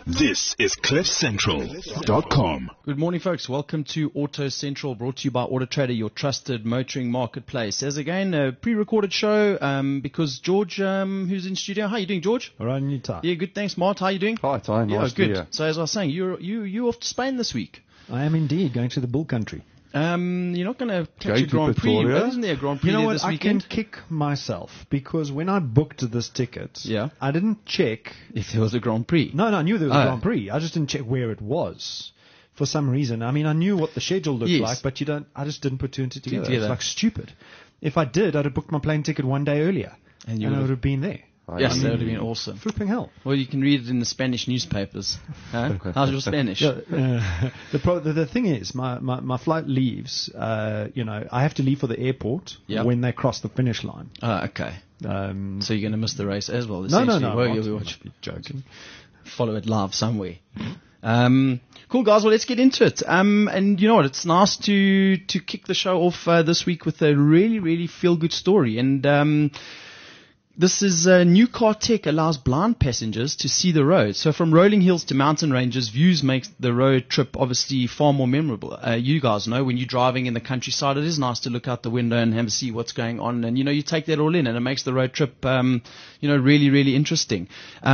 This is CliffCentral.com. Good morning, folks. Welcome to Auto Central, brought to you by Auto Trader, your trusted motoring marketplace. As again, a pre-recorded show because George, who's in studio. How are you doing, George? All right, Nita. Yeah, good. Thanks, Mart. How are you doing? Hi, Ty. Nice good. to So as I was saying, you off to Spain this week. I am indeed going to the bull country. You're not going to catch Going a to Grand Prix. Pretoria? Isn't there a Grand Prix You know there what? this I weekend? can kick myself because when I booked this ticket, Yeah. I didn't check. If there was a Grand Prix. No, I knew there was Oh. a Grand Prix. I just didn't check where it was for some reason. I mean, I knew what the schedule looked Yes. like, but I just didn't put two and two together. Together. It's like stupid. If I did, I'd have booked my plane ticket one day earlier, And you I would would have been there. Yes, that would have been awesome. Flipping hell. Well, you can read it in the Spanish newspapers. Huh? How's your Spanish? The thing is, my flight leaves. I have to leave for the airport Yep. when they cross the finish line. Okay. So you're going to miss the race as well. No. essentially. Well, I'm you'll not joking. follow it live somewhere. Cool, guys. Well, let's get into it. And you know what? It's nice to kick the show off this week with a really, really feel-good story. And this is New Car Tech allows blind passengers to see the road. So from rolling hills to mountain ranges, views make the road trip obviously far more memorable. You guys know when you're driving in the countryside, it is nice to look out the window and have a see what's going on. And, you take that all in and it makes the road trip, really, really interesting.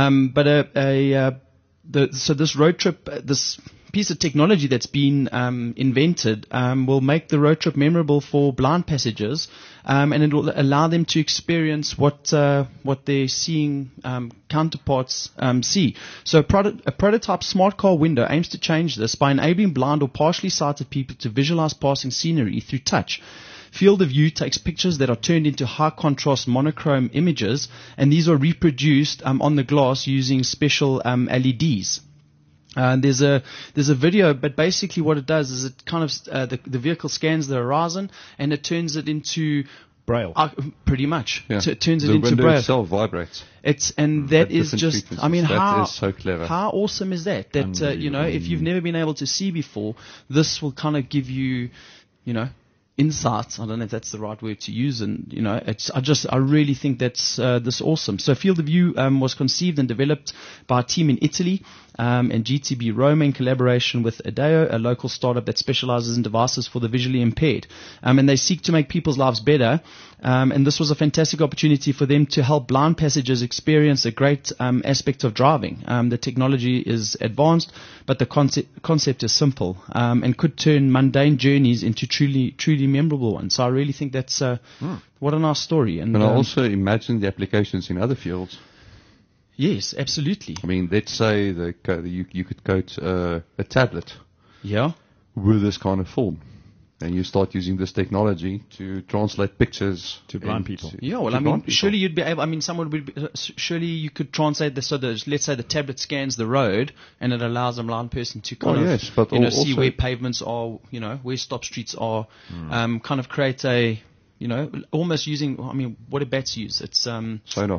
So this road trip, this piece of technology that's been invented will make the road trip memorable for blind passengers, and it will allow them to experience what their seeing counterparts see. So a prototype smart car window aims to change this by enabling blind or partially sighted people to visualize passing scenery through touch. Field of View takes pictures that are turned into high-contrast monochrome images, and these are reproduced on the glass using special LEDs. There's a video, but basically what it does is it kind of the vehicle scans the horizon and it turns it into Braille. pretty much. Yeah. It turns it the into window Braille. itself vibrates. That at is different just. frequencies. I mean, That is so clever. How awesome is that? That if you've never been able to see before, this will kind of give you, insights. I don't know if that's the right word to use, and I really think that's this awesome. So Field of View was conceived and developed by a team in Italy and GTB Roma in collaboration with Adeo, a local startup that specializes in devices for the visually impaired, and they seek to make people's lives better. And this was a fantastic opportunity for them to help blind passengers experience a great aspect of driving. The technology is advanced, but the concept is simple and could turn mundane journeys into truly memorable ones. So I really think that's what a nice story. And I also imagine the applications in other fields. Yes, absolutely. I mean, let's say you could coat a tablet Yeah. with this kind of film. And you start using this technology to translate pictures To blind people. Yeah, well, to I mean, blind people. surely you'd be able. I mean, someone would. Surely you could translate this. So let's say the tablet scans the road, and it allows a blind person to kind of, yes, but see also- where pavements are, where stop streets are, kind of create a, almost using. I mean, what do bats use? It's Sonar.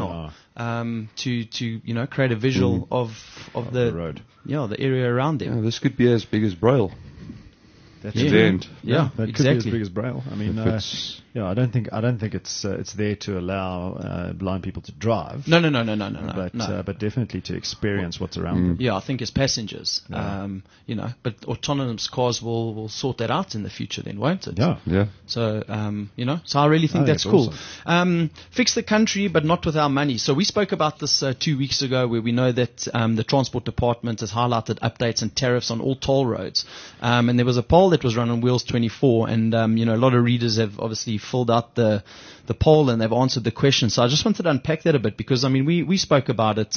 to create a visual of the road. Yeah, the area around them. Yeah, this could be as big as Braille. That's In the end. Yeah, that exactly. could be as big as Braille. I mean, If it's- I don't think it's there to allow blind people to drive. No. But definitely to experience what's around them. Yeah, I think as passengers, but autonomous cars will sort that out in the future then, won't it? Yeah. Yeah. So, so I really think I think that's it's cool. awesome. Fix the country, but not with our money. So we spoke about this 2 weeks ago, where we know that the Transport Department has highlighted updates and tariffs on all toll roads. And there was a poll that was run on Wheels 24, and a lot of readers have obviously filled out the poll and they've answered the question. So I just wanted to unpack that a bit because, I mean, we spoke about it.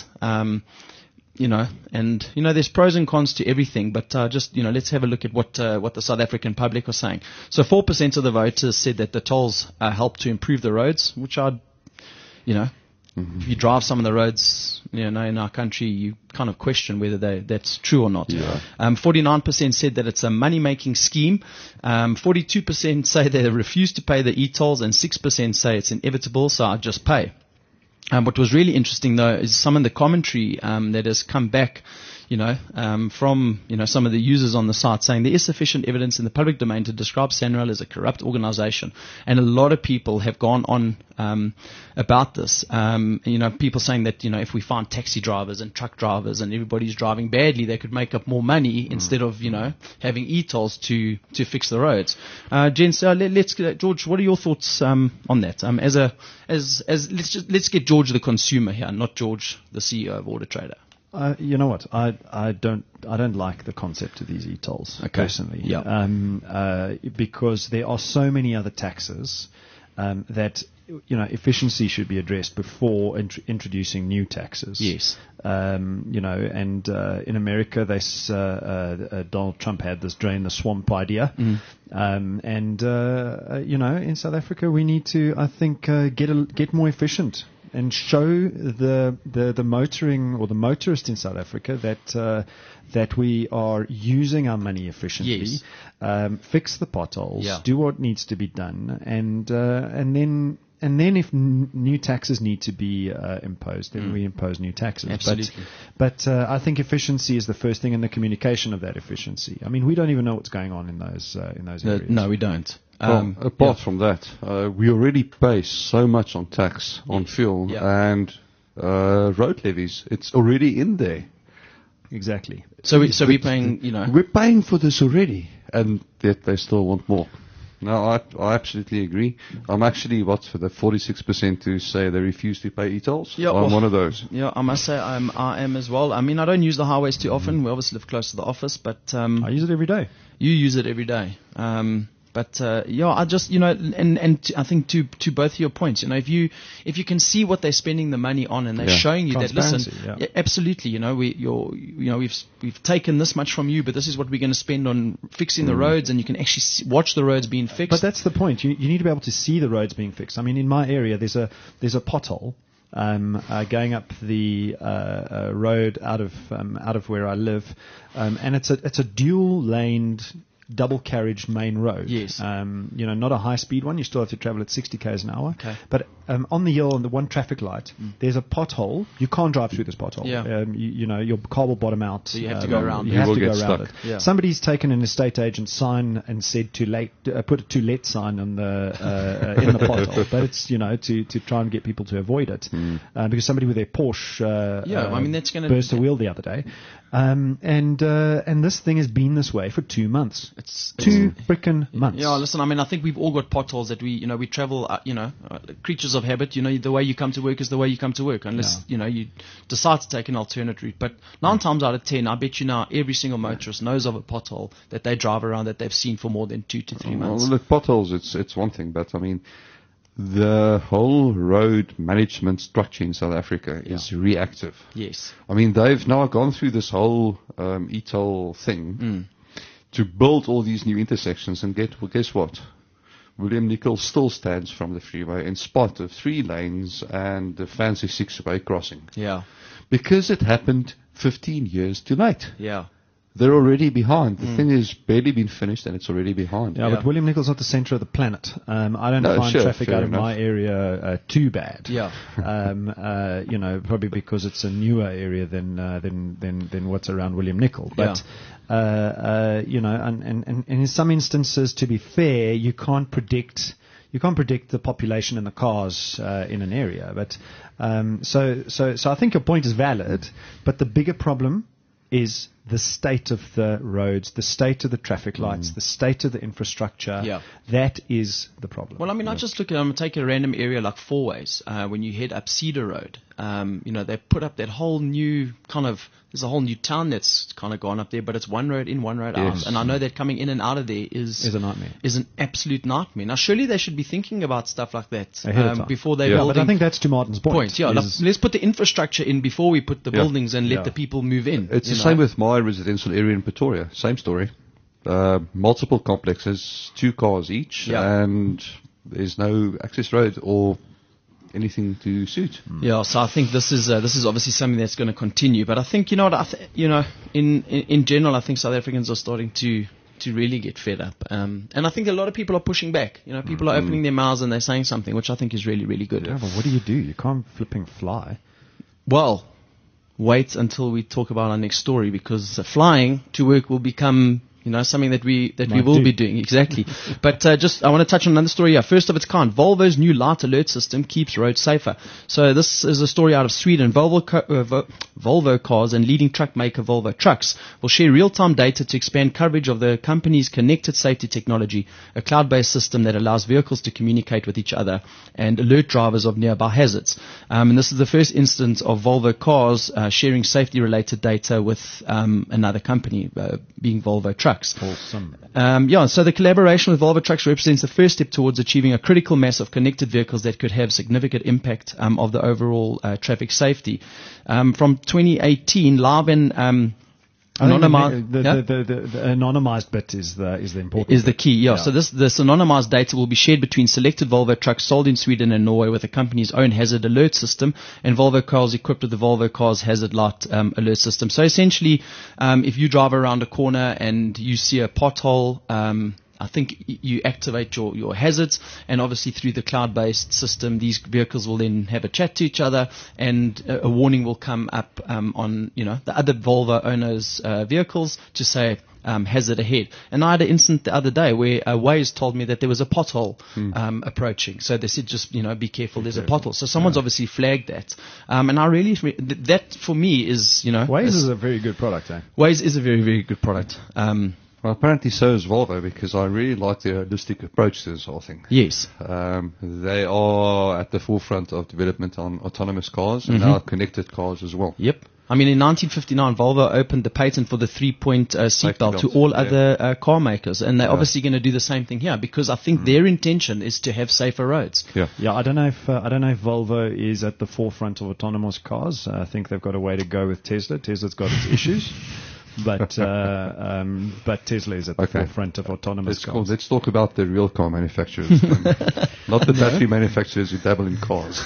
There's pros and cons to everything, but let's have a look at what the South African public are saying. So 4% of the voters said that the tolls help to improve the roads, which if you drive some of the roads, in our country, you kind of question whether that's true or not. Yeah. 49% said that it's a money-making scheme. 42% say they refuse to pay the e-tolls, and 6% say it's inevitable, so I just pay. What was really interesting, though, is some of the commentary that has come back, from some of the users on the site saying there is sufficient evidence in the public domain to describe SANRAL as a corrupt organization, and a lot of people have gone on about this. People saying that if we find taxi drivers and truck drivers and everybody's driving badly, they could make up more money instead of having e-tolls to fix the roads. Gents, let's get, George, what are your thoughts on that? Let's get George the consumer here, not George the CEO of Auto Trader. You know what? I don't like the concept of these e-tolls personally. Yeah. Because there are so many other taxes that efficiency should be addressed before introducing new taxes. Yes. And in America, Donald Trump had this drain the swamp idea. In South Africa, we need to, I think, get more efficient and show the motoring or the motorist in South Africa that we are using our money efficiently. Yes. Fix the potholes, Yeah. do what needs to be done, and then if new taxes need to be imposed, then we impose new taxes. Absolutely. But I think efficiency is the first thing, and the communication of that efficiency. I mean, we don't even know what's going on in those areas. No, we don't. Apart from that, we already pay so much on tax, on fuel, and road levies. It's already in there. Exactly. So we're paying, We're paying for this already, and yet they still want more. No, I absolutely agree. I'm actually for the 46% who say they refuse to pay e-tolls. Yeah, I'm one of those. Yeah, I must say I am as well. I mean, I don't use the highways too often. We obviously live close to the office, but I use it every day. You use it every day. But I just and I think to both of your points, if you can see what they're spending the money on and they're showing you that, listen, absolutely, we've taken this much from you, but this is what we're going to spend on fixing the roads, and you can actually watch the roads being fixed. But that's the point. You need to be able to see the roads being fixed. I mean, in my area, there's a pothole going up the road out of where I live, and it's a dual-laned, double carriage main road. Yes. Not a high speed one. You still have to travel at 60 k's an hour. Okay. But on the hill, on the one traffic light, there's a pothole. You can't drive through this pothole. Yeah. Your car will bottom out. So you have to go around. You You have will to go get around stuck. it. Yeah. Somebody's taken an estate agent sign and said put a to let sign on the in the pothole, but it's to try and get people to avoid it because somebody with their Porsche that's going to burst a wheel the other day. And this thing has been this way for 2 months. It's 2 frickin' months. Yeah, listen, I mean, I think we've all got potholes that we travel, creatures of habit. The way you come to work is the way you come to work, unless, you decide to take an alternate route. But 9 times out of 10, I bet you now every single motorist knows of a pothole that they drive around that they've seen for more than 2 to 3 months. Well, look, potholes, it's one thing, but I mean, the whole road management structure in South Africa is reactive. Yes. I mean, they've now gone through this whole e-toll thing to build all these new intersections, and guess what? William Nicol still stands from the freeway in spite of 3 lanes and the fancy 6-way crossing. Yeah. Because it happened 15 years too late. Yeah. They're already behind. The thing has barely been finished and it's already behind. Yeah, but William Nicol's not the centre of the planet. I don't find traffic out of my area too bad. Yeah. Probably because it's a newer area than what's around William Nicol. But and in some instances, to be fair, you can't predict the population and the cars in an area. But so I think your point is valid. But the bigger problem is the state of the roads, the state of the traffic lights, the state of the infrastructure. Yeah. That is the problem. Well, I mean, I just look at, take a random area like Fourways, when you head up Cedar Road, they put up that whole new there's a whole new town that's kind of gone up there, but it's one road in, one road out. And I know that coming in and out of there is a nightmare. Is an absolute nightmare. Now, surely they should be thinking about stuff like that before they build. But I think that's to Martin's point. Yeah, let's put the infrastructure in before we put the buildings and let the people move in. It's the same with my residential area in Pretoria. Same story. Multiple complexes, 2 cars each, and there's no access road or anything to suit. Yeah, so I think this is obviously something that's going to continue. But I think in general, I think South Africans are starting to really get fed up, and I think a lot of people are pushing back. People are opening their mouths and they're saying something, which I think is really, really good. Yeah, but what do? You can't flipping fly. Well, wait until we talk about our next story, because flying to work will become, something that we will be doing. Exactly. But I want to touch on another story here. First of its kind, Volvo's new light alert system keeps roads safer. So this is a story out of Sweden. Volvo cars and leading truck maker Volvo Trucks will share real-time data to expand coverage of the company's connected safety technology, a cloud-based system that allows vehicles to communicate with each other and alert drivers of nearby hazards. And this is the first instance of Volvo cars sharing safety-related data with another company, being Volvo Trucks. Awesome. So the collaboration with Volvo Trucks represents the first step towards achieving a critical mass of connected vehicles that could have significant impact of the overall traffic safety. From 2018, live and anonymized, the anonymized bit is the important. Is the key, yeah. So this anonymized data will be shared between selected Volvo trucks sold in Sweden and Norway with the company's own hazard alert system, and Volvo cars equipped with the Volvo Cars hazard light alert system. So essentially, if you drive around a corner and you see a pothole, I think you activate your hazards, and obviously through the cloud-based system, these vehicles will then have a chat to each other, and a warning will come up on the other Volvo owners' vehicles to say hazard ahead. And I had an incident the other day where Waze told me that there was a pothole approaching. So they said, just be careful. There's a pothole. So someone's obviously flagged that. And I really that for me is Waze is a very good product. Waze is a very, very good product. Well, apparently so is Volvo, because I really like their holistic approach to this whole thing. Yes. They are at the forefront of development on autonomous cars and now connected cars as well. Yep. I mean, in 1959, Volvo opened the patent for the 3-point seatbelt to all other car makers, and they're obviously going to do the same thing here, because I think their intention is to have safer roads. Yeah. I don't know if Volvo is at the forefront of autonomous cars. I think they've got a way to go with Tesla. Tesla's got its issues. But Tesla is at the forefront of autonomous cars. Let's talk about the real car manufacturers, not the battery manufacturers who dabble in cars.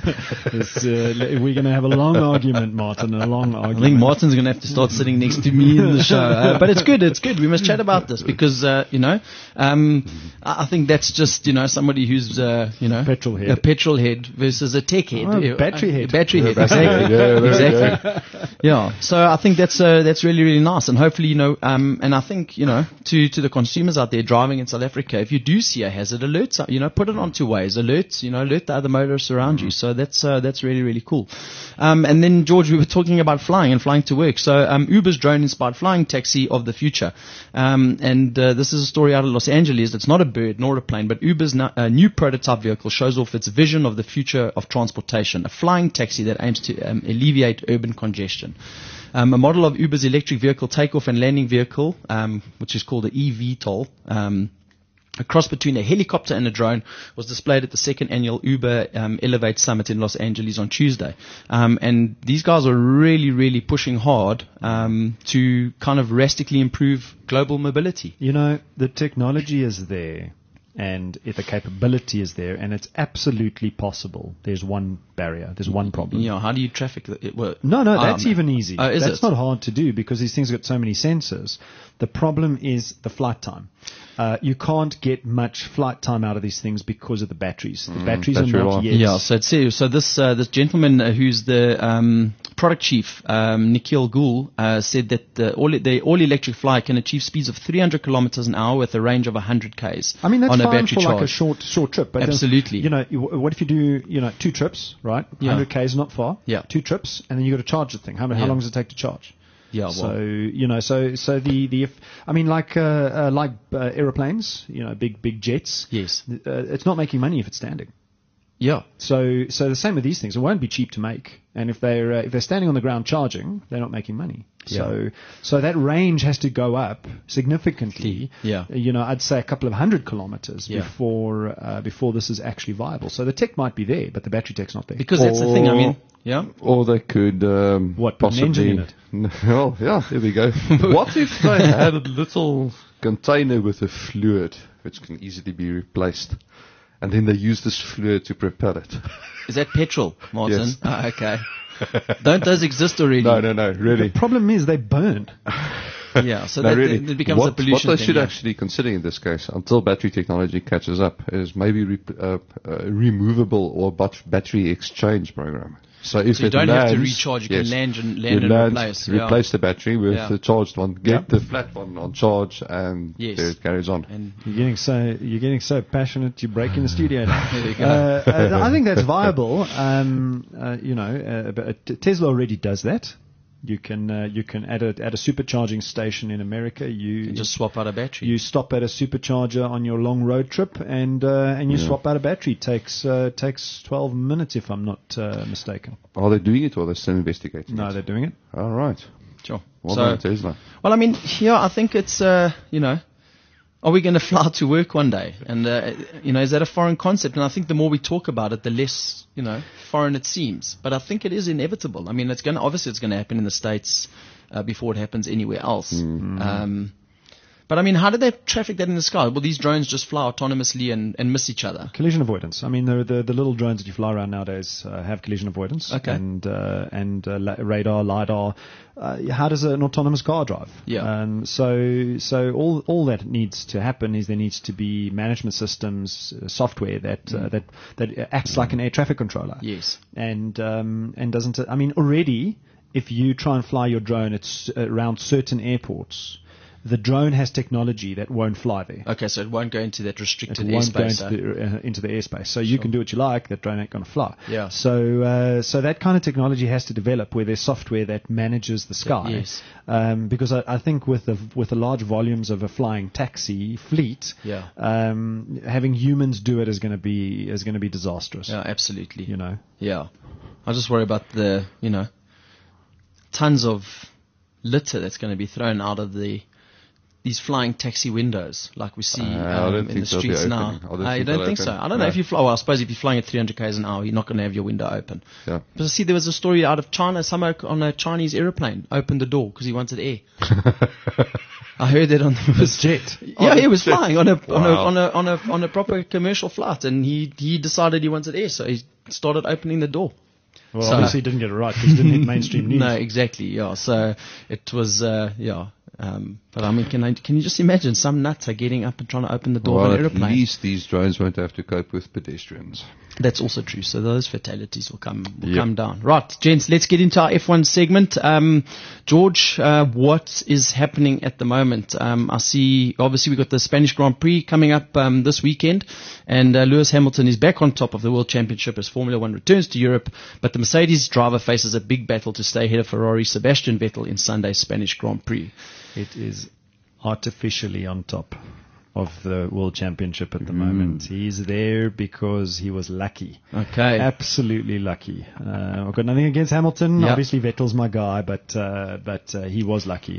We're going to have a long argument, Martin. I think Martin's going to have to start sitting next to me in the show. But it's good. It's good. We must chat about this because I think that's just somebody who's petrol head. A petrol head versus a tech head. Battery head. Battery head. Exactly. Exactly. Yeah. So I think that's really, really nice, and hopefully, and I think, to the consumers out there driving in South Africa, if you do see a hazard, alert, put it onto Waze, alert the other motorists around you. So that's really, really cool. And then, George, we were talking about flying and flying to work. So, Uber's drone-inspired flying taxi of the future. This is a story out of Los Angeles. It's not a bird nor a plane, but Uber's new prototype vehicle shows off its vision of the future of transportation, a flying taxi that aims to alleviate urban congestion. A model of Uber's electric vehicle takeoff and landing vehicle, which is called the eVTOL, a cross between a helicopter and a drone, was displayed at the second annual Uber Elevate Summit in Los Angeles on Tuesday. And these guys are really, really pushing hard to kind of drastically improve global mobility. The technology is there. And if the capability is there, and it's absolutely possible, there's one barrier, there's one problem. How do you traffic it? No, that's even easy. That's it? not hard to do because these things have got so many sensors. The problem is the flight time. You can't get much flight time out of these things because of the batteries. The batteries are not yet. Yeah, so it's serious. So this gentleman who's the product chief, Nikhil Goul, said that the all-electric fly can achieve speeds of 300 kilometers an hour with a range of 100 k's. I mean, that's on fine a battery for charge. like a short trip. But absolutely. What if you do 2 trips, right? 100 k's not far. Yeah. 2 trips, and then you got to charge the thing. How long does it take to charge? Yeah, so like aeroplanes, big jets. Yes, it's not making money if it's standing. Yeah. So the same with these things. It won't be cheap to make, and if they're standing on the ground charging, they're not making money. Yeah. So that range has to go up significantly. Yeah. I'd say a couple of 100 kilometers before this is actually viable. So the tech might be there, but the battery tech's not there. Because that's the thing. I mean, yeah. Or they could put an engine in it? Well, yeah, there we go. What if they had a little container with a fluid which can easily be replaced? And then they use this fluid to propel it. Is that petrol, Martin? Yes. Oh, okay. Don't those exist already? No, really. The problem is they burn. Yeah, so it becomes a pollution What they should thing, actually consider in this case, until battery technology catches up, is maybe removable or battery exchange program. So if you it don't lands, have to recharge. You yes, can land you and land, replace. replace the battery with Yeah. the charged one, get Yeah. the flat one on charge, and Yes. there it carries on. And You're getting so passionate. You're breaking the studio now. There you go. I think that's viable. But Tesla already does that. You can at a supercharging station in America. You just swap out a battery. You stop at a supercharger on your long road trip, and you swap out a battery. Takes 12 minutes, if I'm not mistaken. Are they doing it or are they still investigating No, it? they're doing it. All right. Sure. Well So- done, Tesla. Well, I mean, here I think it's are we going to fly to work one day? And is that a foreign concept? And I think the more we talk about it, the less foreign it seems. But I think it is inevitable. I mean, it's going to happen in the States before it happens anywhere else. But I mean, how do they traffic that in the sky? Well, these drones just fly autonomously and miss each other. Collision avoidance. I mean, the little drones that you fly around nowadays have collision avoidance. Okay. And radar, lidar. How does an autonomous car drive? Yeah. So all that needs to happen is there needs to be management systems, software that acts like an air traffic controller. Yes. And doesn't. I mean, already, if you try and fly your drone at around certain airports, the drone has technology that won't fly there. Okay, so it won't go into that restricted It won't go airspace. into the airspace. So you can do what you like. That drone ain't going to fly. Yeah. So that kind of technology has to develop where there's software that manages the sky. Yes. Because I think with the large volumes of a flying taxi fleet, Yeah. having humans do it is going to be disastrous. Yeah, absolutely. Yeah. I just worry about the tons of litter that's going to be thrown out of these flying taxi windows, like we see I don't in think the they'll be streets now. opening. I don't You think don't they'll think so? open. I don't know No. if you fly. Well, I suppose if you're flying at 300 k's an hour, you're not going to have your window open. Yeah. But I see there was a story out of China. Someone on a Chinese airplane opened the door because he wanted air. I heard that on the jet. Yeah, he was flying on Wow. on a proper commercial flight, and he decided he wanted air, so he started opening the door. Well, So- obviously he didn't get it right because it didn't hit mainstream news. No, exactly. Yeah. So it was. But I mean, can you just imagine some nuts are getting up and trying to open the door Well, of an at airplane? least these drones won't have to cope with pedestrians. That's also true. So those fatalities will come down. Right, gents, let's get into our F1 segment. George, what is happening at the moment? I see, obviously, we've got the Spanish Grand Prix coming up this weekend, and Lewis Hamilton is back on top of the World Championship as Formula One returns to Europe, but the Mercedes driver faces a big battle to stay ahead of Ferrari Sebastian Vettel in Sunday's Spanish Grand Prix. It is artificially on top of the World Championship at the moment. He's there because he was lucky. Okay. Absolutely lucky. I've got nothing against Hamilton. Yeah. Obviously, Vettel's my guy, but he was lucky.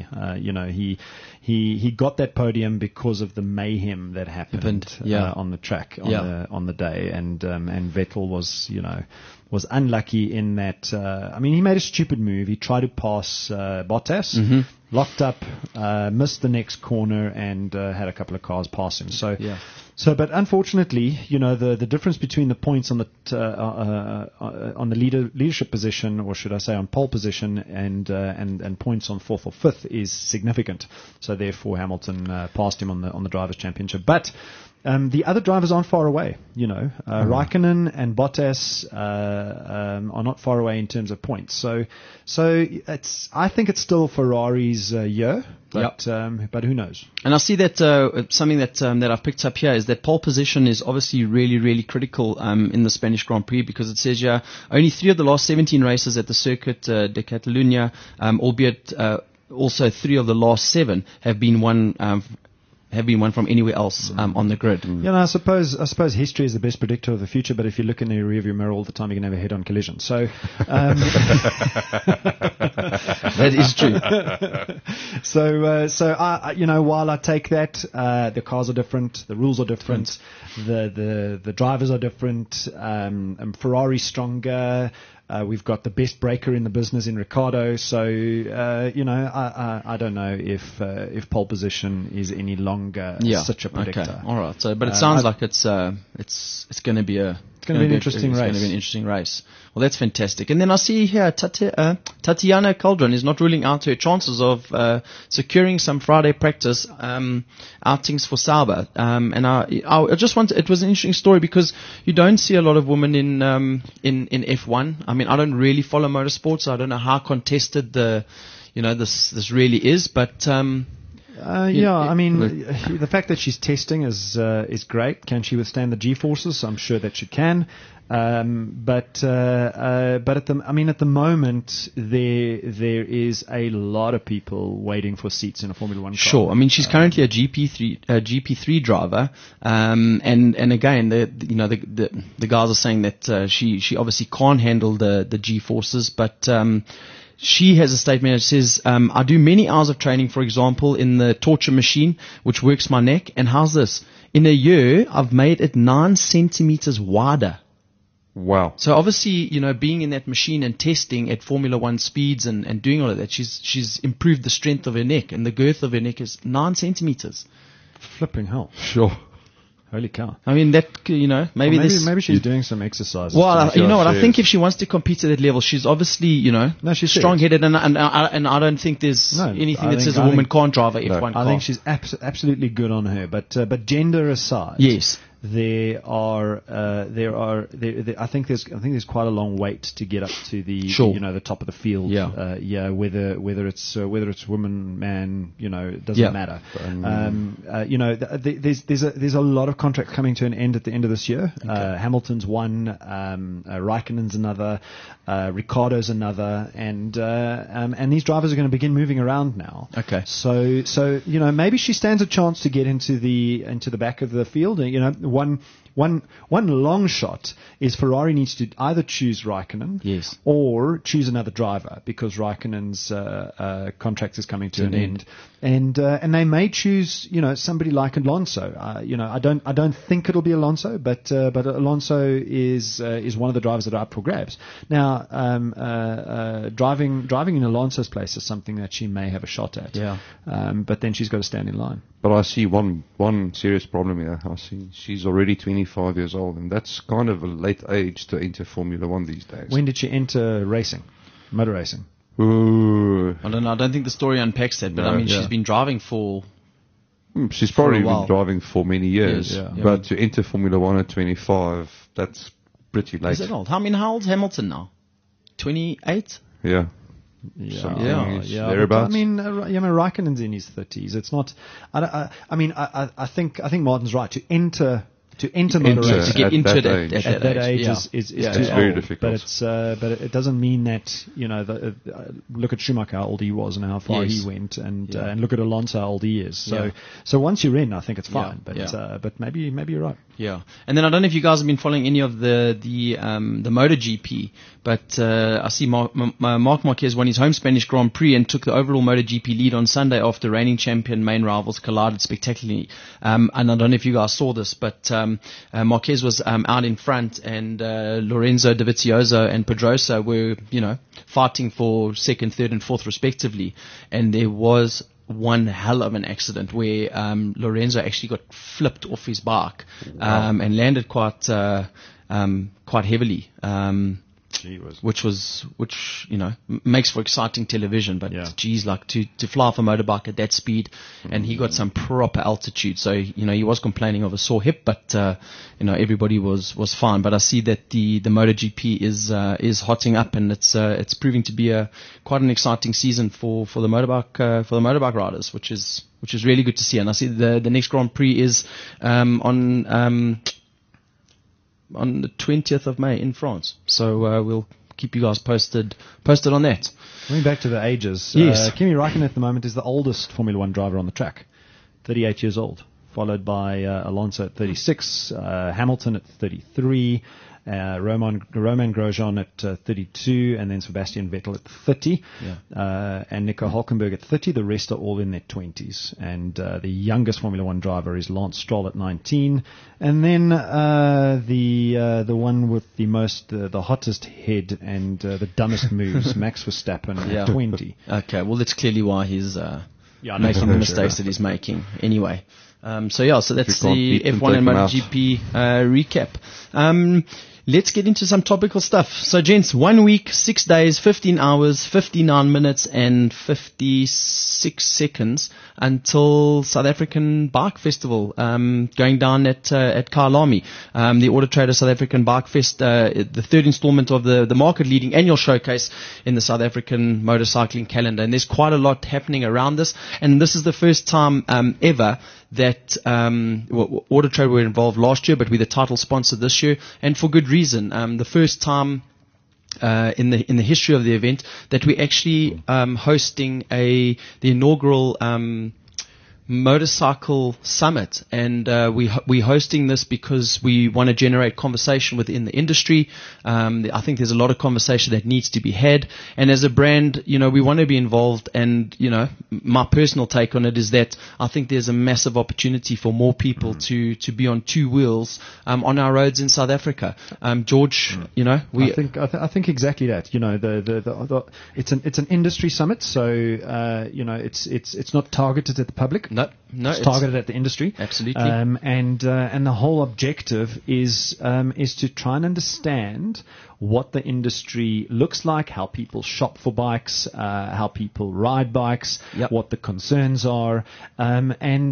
He got that podium because of the mayhem that happened on the track on the day, and Vettel was unlucky in that. He made a stupid move. He tried to pass Bottas, locked up, missed the next corner, and had a couple of cars pass him. But unfortunately, the difference between the points on the leadership position, or should I say on pole position, and points on fourth or fifth is significant. So therefore, Hamilton passed him on the drivers' championship. But the other drivers aren't far away. Raikkonen and Bottas are not far away in terms of points. So I think it's still Ferrari's year. But who knows? And I see that something that I've picked up here is that pole position is obviously really, really critical in the Spanish Grand Prix, because it says only 3 of the last 17 races at the Circuit de Catalunya, albeit also 3 of the last 7 have been won from anywhere else on the grid. I suppose history is the best predictor of the future, but if you look in the rearview mirror all the time, you're going to have a head-on collision. So that is true. So while I take that, the cars are different, the rules are different, the drivers are different, Ferrari's stronger. We've got the best breaker in the business in Ricciardo, so I don't know if pole position is any longer such a predictor. Okay. All right. So, but it sounds like it's going to be a going to be an interesting It's race. going to be an interesting race. Well, that's fantastic. And then I see here Tatiana Caldron is not ruling out her chances of securing some Friday practice outings for Sauber. And I just want it was an interesting story because you don't see a lot of women in F1. I mean, I don't really follow motorsports, so I don't know how contested this really is, but. I mean, the fact that she's testing is great. Can she withstand the G-forces? I'm sure that she can. But at the moment there is a lot of people waiting for seats in a Formula One car. Sure. I mean, she's currently a GP3 driver. And again, the guys are saying that she obviously can't handle the G-forces, but she has a statement that says, I do many hours of training, for example, in the torture machine, which works my neck. And how's this? In a year, I've made it 9 centimeters wider. Wow. So obviously, being in that machine and testing at Formula One speeds and doing all of that, she's improved the strength of her neck, and the girth of her neck is 9 centimeters. Flipping hell. Sure. Holy cow. I mean, maybe she's doing some exercises. Well, you know what? I think if she wants to compete at that level, she's obviously, she's strong-headed, and I don't think there's anything that says a woman can't drive a F1 car. I think she's absolutely good on her. But gender aside, yes, I think there's quite a long wait to get up to the the top of the field. Yeah. Whether it's woman, man, it doesn't matter. There's a lot of contracts coming to an end at the end of this year. Okay. Hamilton's one, Raikkonen's another, Ricciardo's another, and these drivers are going to begin moving around now. Okay. So maybe she stands a chance to get into the back of the field. One long shot is Ferrari needs to either choose Raikkonen, yes, or choose another driver, because Raikkonen's contract is coming to an end, and they may choose somebody like Alonso. I don't think it'll be Alonso, but Alonso is one of the drivers that are up for grabs now. Driving in Alonso's place is something that she may have a shot at. Yeah. But then she's got to stand in line. But I see one serious problem here. I see she's already 25 years old, and that's kind of a late age to enter Formula One these days. When did she enter racing, motor racing? Ooh. I don't know. I don't think the story unpacks that, but she's been driving for. She's probably been driving for many years, yeah. But to enter Formula One at 25, that's pretty late. Is it old? How old's Hamilton now? 28? Yeah. Thereabouts. Raikkonen's in his 30s. It's not. I think Martin's right to enter motor racing. To get into it at that age is very difficult. But it doesn't mean that look at Schumacher, how old he was and how far he went, and look at Alonso, how old he is. So once you're in, I think it's fine. But maybe you're right. Yeah, and then I don't know if you guys have been following any of the MotoGP, but I see Marc Marquez won his home Spanish Grand Prix and took the overall MotoGP lead on Sunday after reigning champion main rivals collided spectacularly. And I don't know if you guys saw this, but Marquez was out in front, and Lorenzo Dovizioso and Pedrosa were fighting for second, third, and fourth respectively, and there was one hell of an accident where Lorenzo actually got flipped off his bike and landed quite heavily. Which makes for exciting television, but geez, like to fly off a motorbike at that speed, and he got some proper altitude. So he was complaining of a sore hip, but everybody was fine. But I see that the MotoGP is hotting up, and it's proving to be quite an exciting season for the motorbike riders, which is really good to see. And I see the next Grand Prix is on the 20th of May in France. So we'll keep you guys posted on that. Going back to the ages, yes. Kimi Räikkönen at the moment is the oldest Formula One driver on the track, 38 years old, followed by Alonso at 36, Hamilton at 33, Roman Grosjean at 32, and then Sebastian Vettel at 30, and Nico Hülkenberg at 30. The rest are all in their 20s, and the youngest Formula One driver is Lance Stroll at 19, and then the one with the hottest head and the dumbest moves, Max Verstappen at 20. Okay, well that's clearly why he's making the mistakes that he's making. Anyway. So that's the F1 and MotoGP recap. let's get into some topical stuff. So, gents, 1 week, 6 days, 15 hours, 59 minutes, and 56 seconds until South African Bike Festival, going down at Kyalami. The Auto Trader South African Bike Fest, the third installment of the market-leading annual showcase in the South African motorcycling calendar. And there's quite a lot happening around this. And this is the first time ever that Auto Trader were involved last year, but we're the title sponsor this year, and for good reason. The first time in the history of the event that we're actually hosting the inaugural motorcycle summit, and we're hosting this because we want to generate conversation within the industry. I think there's a lot of conversation that needs to be had, and as a brand, we want to be involved. And my personal take on it is that I think there's a massive opportunity for more people to be on two wheels on our roads in South Africa. George, I think exactly that. It's an industry summit, so it's not targeted at the public. No, it's targeted at the industry. Absolutely. And the whole objective is to try and understand what the industry looks like, how people shop for bikes, how people ride bikes, what the concerns are, and then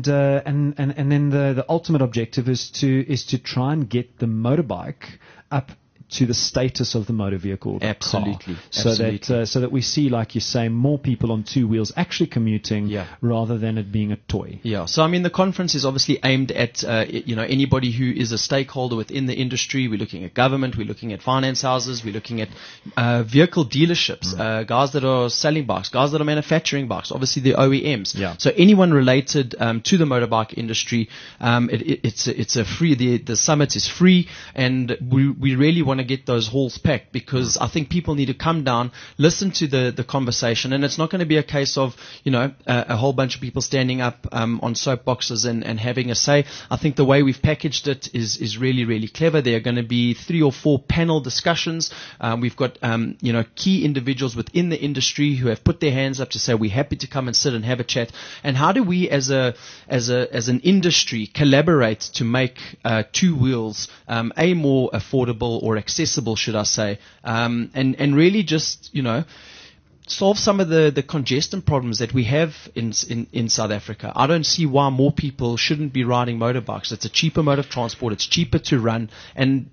the ultimate objective is to try and get the motorbike up to the status of the motor vehicle. Absolutely. So that we see, like you say, more people on two wheels actually commuting rather than it being a toy. Yeah. So, the conference is obviously aimed at, anybody who is a stakeholder within the industry. We're looking at government, we're looking at finance houses, we're looking at vehicle dealerships, guys that are selling bikes, guys that are manufacturing bikes, obviously the OEMs. Yeah. So anyone related to the motorbike industry, it's a free, the summit is free, and we really want to get those halls packed, because I think people need to come down, listen to the conversation, and it's not going to be a case of a whole bunch of people standing up on soapboxes and having a say. I think the way we've packaged it is really, really clever. There are going to be 3 or 4 panel discussions. We've got key individuals within the industry who have put their hands up to say we're happy to come and sit and have a chat. And how do we as an industry collaborate to make two wheels more affordable or accessible, should I say, and really just solve some of the congestion problems that we have in South Africa. I don't see why more people shouldn't be riding motorbikes. It's a cheaper mode of transport. It's cheaper to run, and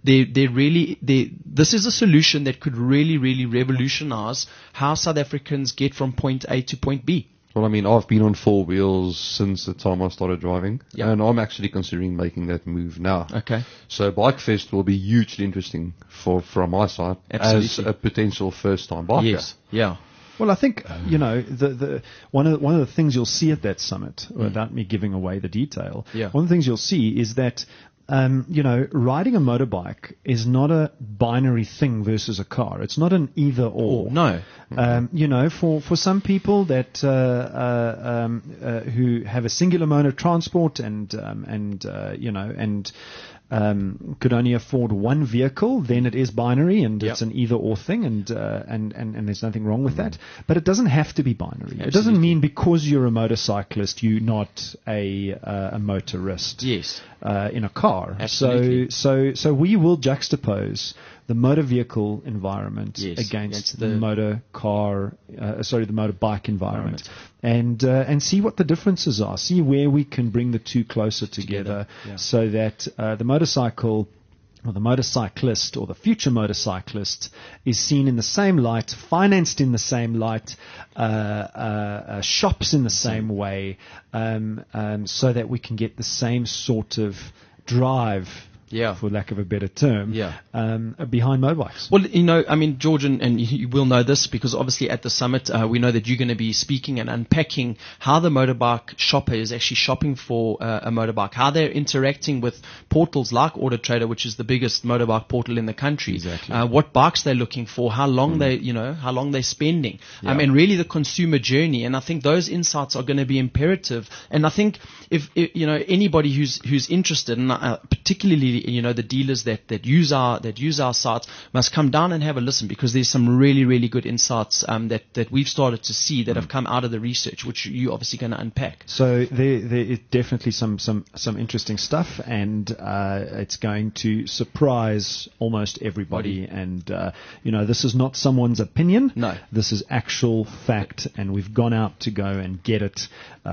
this is a solution that could really, really revolutionize how South Africans get from point A to point B. Well, I've been on 4 wheels since the time I started driving, and I'm actually considering making that move now. Okay. So Bike Fest will be hugely interesting from my side. Absolutely. As a potential first-time biker. Yes. Yeah. Well, I think the one of the things you'll see at that summit, without me giving away the detail, one of the things you'll see is that riding a motorbike is not a binary thing versus a car. It's not an either or. No. For some people that who have a singular mode of transport and could only afford one vehicle, then it is binary, and it's an either or thing, and there's nothing wrong with that. But it doesn't have to be binary. Absolutely. It doesn't mean because you're a motorcyclist you're not a motorist. Yes. In a car. Absolutely. So we will juxtapose the motor vehicle environment against the motorbike environment, and see what the differences are. See where we can bring the two closer together. So that the motorcycle, or the motorcyclist, or the future motorcyclist, is seen in the same light, financed in the same light, shops in the same way, so that we can get the same sort of drive, for lack of a better term, behind motorbikes. Well, George, and you will know this because obviously at the summit, we know that you're going to be speaking and unpacking how the motorbike shopper is actually shopping for a motorbike, how they're interacting with portals like Auto Trader, which is the biggest motorbike portal in the country. Exactly. What bikes they're looking for, how long how long they're spending, and really the consumer journey. And I think those insights are going to be imperative. And I think if anybody who's interested, and particularly the dealers that use our sites must come down and have a listen, because there's some really, really good insights that we've started to see that have come out of the research, which you're obviously going to unpack. So there is definitely some interesting stuff, and it's going to surprise almost everybody. And this is not someone's opinion. No, this is actual fact, and we've gone out to go and get it.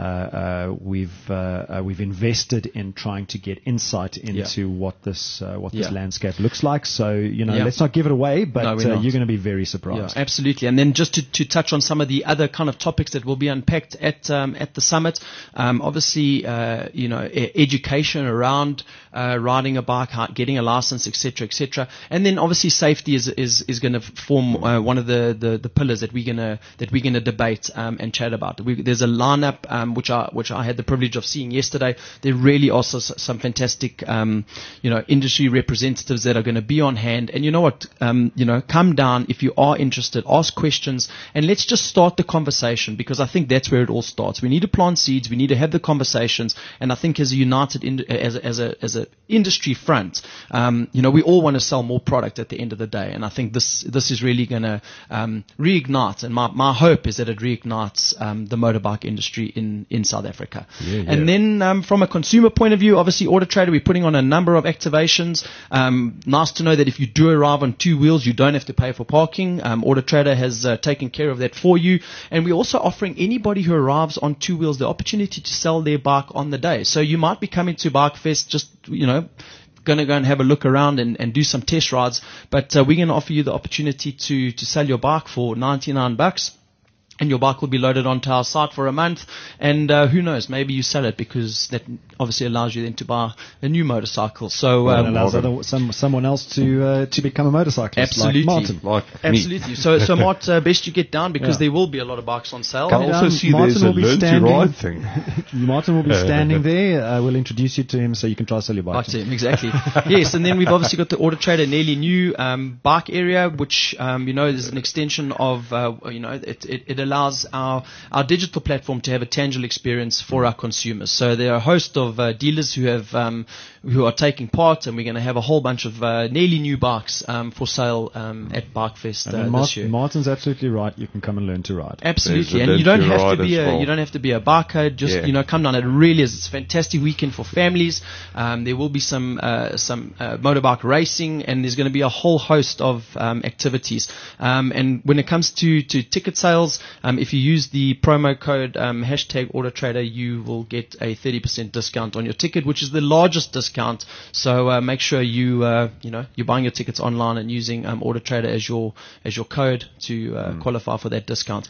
We've invested in trying to get insight into what this landscape looks like. So let's not give it away, but you're going to be very surprised. Yeah, absolutely. And then just to touch on some of the other kind of topics that will be unpacked at the summit. Obviously, education around riding a bike, getting a license, etc., etc. And then obviously safety is going to form one of the pillars that we're going to debate and chat about. There's a lineup which I had the privilege of seeing yesterday. There really are some fantastic industry representatives that are going to be on hand. And you know what? Come down if you are interested, ask questions, and let's just start the conversation, because I think that's where it all starts. We need to plant seeds. We need to have the conversations. And I think as a united as a industry front, we all want to sell more product at the end of the day. And I think this is really going to reignite. And my hope is that it reignites the motorbike industry in South Africa. Yeah. And then from a consumer point of view, obviously Auto Trader, we're putting on a number of activations. Nice to know that if you do arrive on 2 wheels, you don't have to pay for parking. Auto Trader has taken care of that for you. And we're also offering anybody who arrives on 2 wheels the opportunity to sell their bike on the day. So you might be coming to Bike Fest just, going to go and have a look around and do some test rides. But we're going to offer you the opportunity to sell your bike for $99. And your bike will be loaded onto our site for a month. And who knows, maybe you sell it, because that obviously allows you then to buy a new motorcycle. So it allows someone else to become a motorcyclist. Absolutely. Like Martin. Absolutely. So Mart, best you get down, because there will be a lot of bikes on sale. Can also see there's a learn to ride thing. Martin will be standing there. We'll introduce you to him so you can try to sell your bike. To him, exactly. Yes, and then we've obviously got the Auto Trader nearly new bike area, which is an extension of it allows our digital platform to have a tangible experience for our consumers. So there are a host of dealers who are taking part, and we're going to have a whole bunch of nearly new bikes for sale at Bike Fest this year. Martin's absolutely right. You can come and learn to ride. Absolutely, and you don't have to be a biker. Just come down. It really is. It's a fantastic weekend for families. There will be some motorbike racing, and there's going to be a whole host of activities. And when it comes to ticket sales, if you use the promo code hashtag #AutoTrader, you will get a 30% discount on your ticket, which is the largest discount. So make sure you're buying your tickets online and using AutoTrader as your code to qualify for that discount.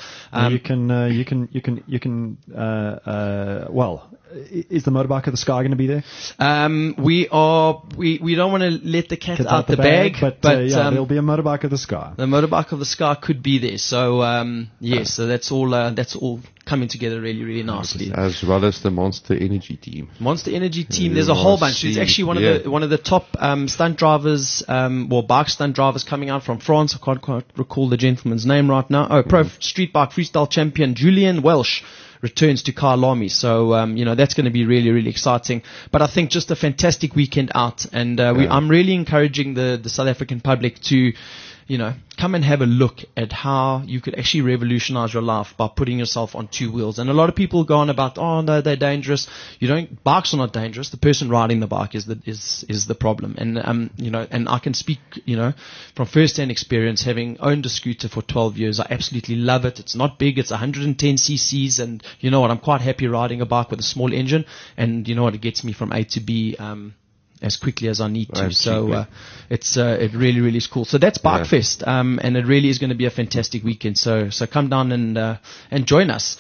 Is the Motorbike of the Sky going to be there? We don't want to let the cat out the bag, but there'll be a Motorbike of the Sky. The Motorbike of the Sky could be there. So so that's all coming together really, really nicely. As well as the Monster Energy team. Monster Energy team. There's a whole bunch. There's actually one of the top stunt drivers, bike stunt drivers coming out from France. I can't quite recall the gentleman's name right now. Pro street bike freestyle champion Julian Welsh returns to Kyalami. So, that's going to be really, really exciting. But I think just a fantastic weekend out. And I'm really encouraging the South African public to, come and have a look at how you could actually revolutionize your life by putting yourself on 2 wheels. And a lot of people go on about, oh no, they're dangerous. Bikes are not dangerous. The person riding the bike is the problem. And, and I can speak, from first-hand experience, having owned a scooter for 12 years. I absolutely love it. It's not big. It's 110 cc's. And you know what? I'm quite happy riding a bike with a small engine. And you know what? It gets me from A to B, as quickly as I need to. Absolutely. So it really, really is cool. So that's Bike Fest, and it really is going to be a fantastic weekend. So come down and join us.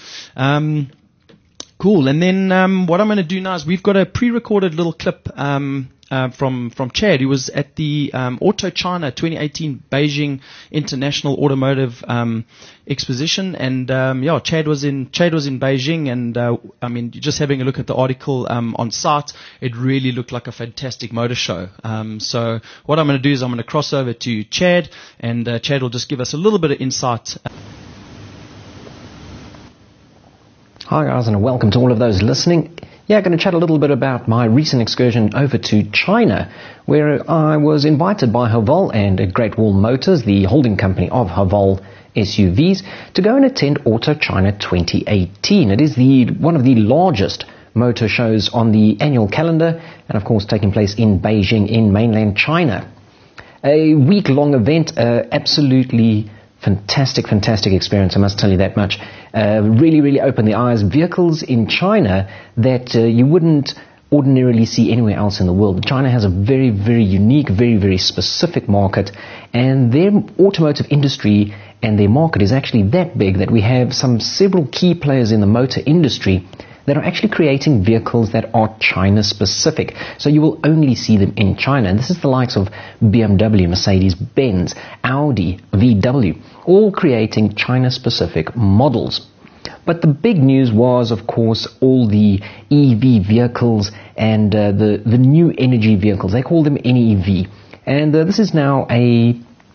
Cool. And then what I'm going to do now is we've got a pre-recorded little clip from Chad, who was at the Auto China 2018 Beijing International Automotive Exposition, and Chad was in Beijing, and just having a look at the article on site, it really looked like a fantastic motor show. So what I'm going to do is I'm going to cross over to Chad, and Chad will just give us a little bit of insight. Hi guys, and welcome to all of those listening. Yeah, going to chat a little bit about my recent excursion over to China, where I was invited by Haval and Great Wall Motors, the holding company of Haval SUVs, to go and attend Auto China 2018. It is one of the largest motor shows on the annual calendar, and of course taking place in Beijing in mainland China. A week-long event, absolutely fantastic experience, I must tell you that much. Really opened the eyes. Vehicles in China that you wouldn't ordinarily see anywhere else in the world. China has a very unique, very specific market, and their automotive industry and their market is actually that big that we have several key players in the motor industry that are actually creating vehicles that are China-specific. So you will only see them in China. And this is the likes of BMW, Mercedes-Benz, Audi, VW, all creating China-specific models. But the big news was, of course, all the EV vehicles and the new energy vehicles. They call them NEV. And this is now a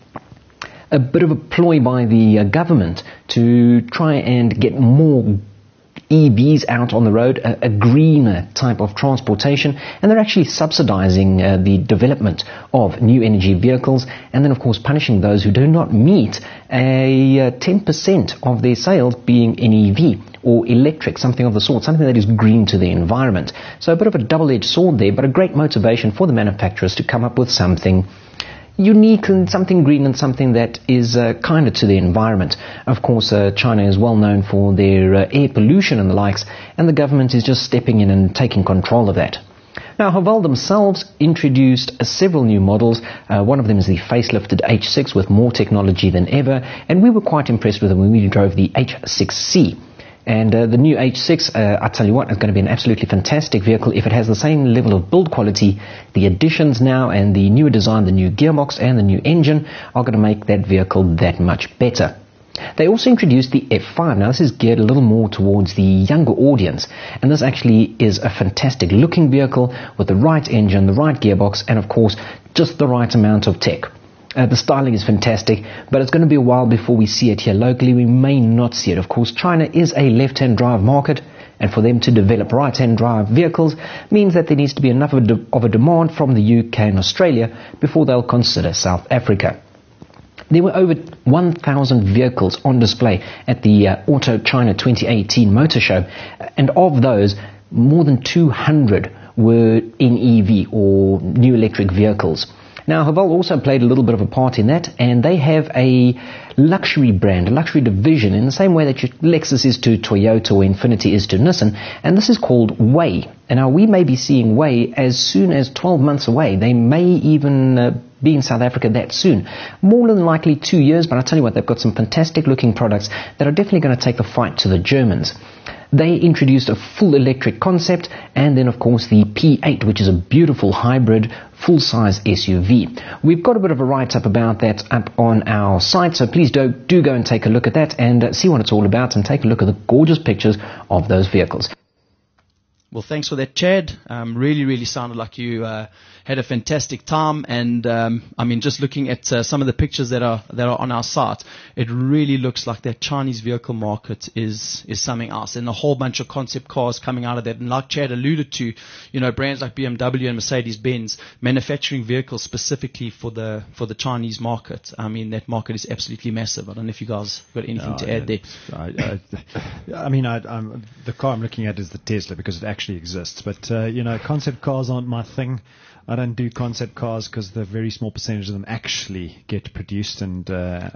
bit of a ploy by the government to try and get more EVs out on the road, a greener type of transportation, and they're actually subsidizing the development of new energy vehicles, and then of course punishing those who do not meet a 10% of their sales being NEV or electric, something of the sort, something that is green to the environment. So a bit of a double-edged sword there, but a great motivation for the manufacturers to come up with something unique and something green and something that is kinder to the environment. Of course, China is well known for their air pollution and the likes, and the government is just stepping in and taking control of that. Now, Haval themselves introduced several new models. One of them is the facelifted H6 with more technology than ever, and we were quite impressed with them when we drove the H6C. And the new H6, I tell you what, is going to be an absolutely fantastic vehicle if it has the same level of build quality. The additions now and the newer design, the new gearbox and the new engine are going to make that vehicle that much better. They also introduced the F5. Now, this is geared a little more towards the younger audience, and this actually is a fantastic looking vehicle with the right engine, the right gearbox, and of course, just the right amount of tech. The styling is fantastic, but it's going to be a while before we see it here locally. We may not see it. Of course, China is a left-hand drive market, and for them to develop right-hand drive vehicles means that there needs to be enough of a demand from the UK and Australia before they'll consider South Africa. There were over 1,000 vehicles on display at the Auto China 2018 Motor Show, and of those, more than 200 were in EV or new electric vehicles. Now, Haval also played a little bit of a part in that, and they have a luxury brand, a luxury division, in the same way that Lexus is to Toyota or Infiniti is to Nissan, and this is called Way. And now we may be seeing Way as soon as 12 months away. They may even be in South Africa that soon. More than likely 2 years, but I tell you what, they've got some fantastic looking products that are definitely going to take the fight to the Germans. They introduced a full electric concept, and then of course the P8, which is a beautiful hybrid full-size SUV. We've got a bit of a write-up about that up on our site, so please do go and take a look at that and see what it's all about, and take a look at the gorgeous pictures of those vehicles. Well, thanks for that, Chad. Really sounded like you had a fantastic time. And I mean, just looking at some of the pictures that are on our site, it really looks like that Chinese vehicle market is something else. And a whole bunch of concept cars coming out of that. And like Chad alluded to, you know, brands like BMW and Mercedes-Benz manufacturing vehicles specifically for the Chinese market. I mean, that market is absolutely massive. I don't know if you guys got anything to add there. I mean, the car I'm looking at is the Tesla because it actually exists. But, you know, concept cars aren't my thing. I don't do concept cars because the very small percentage of them actually get produced and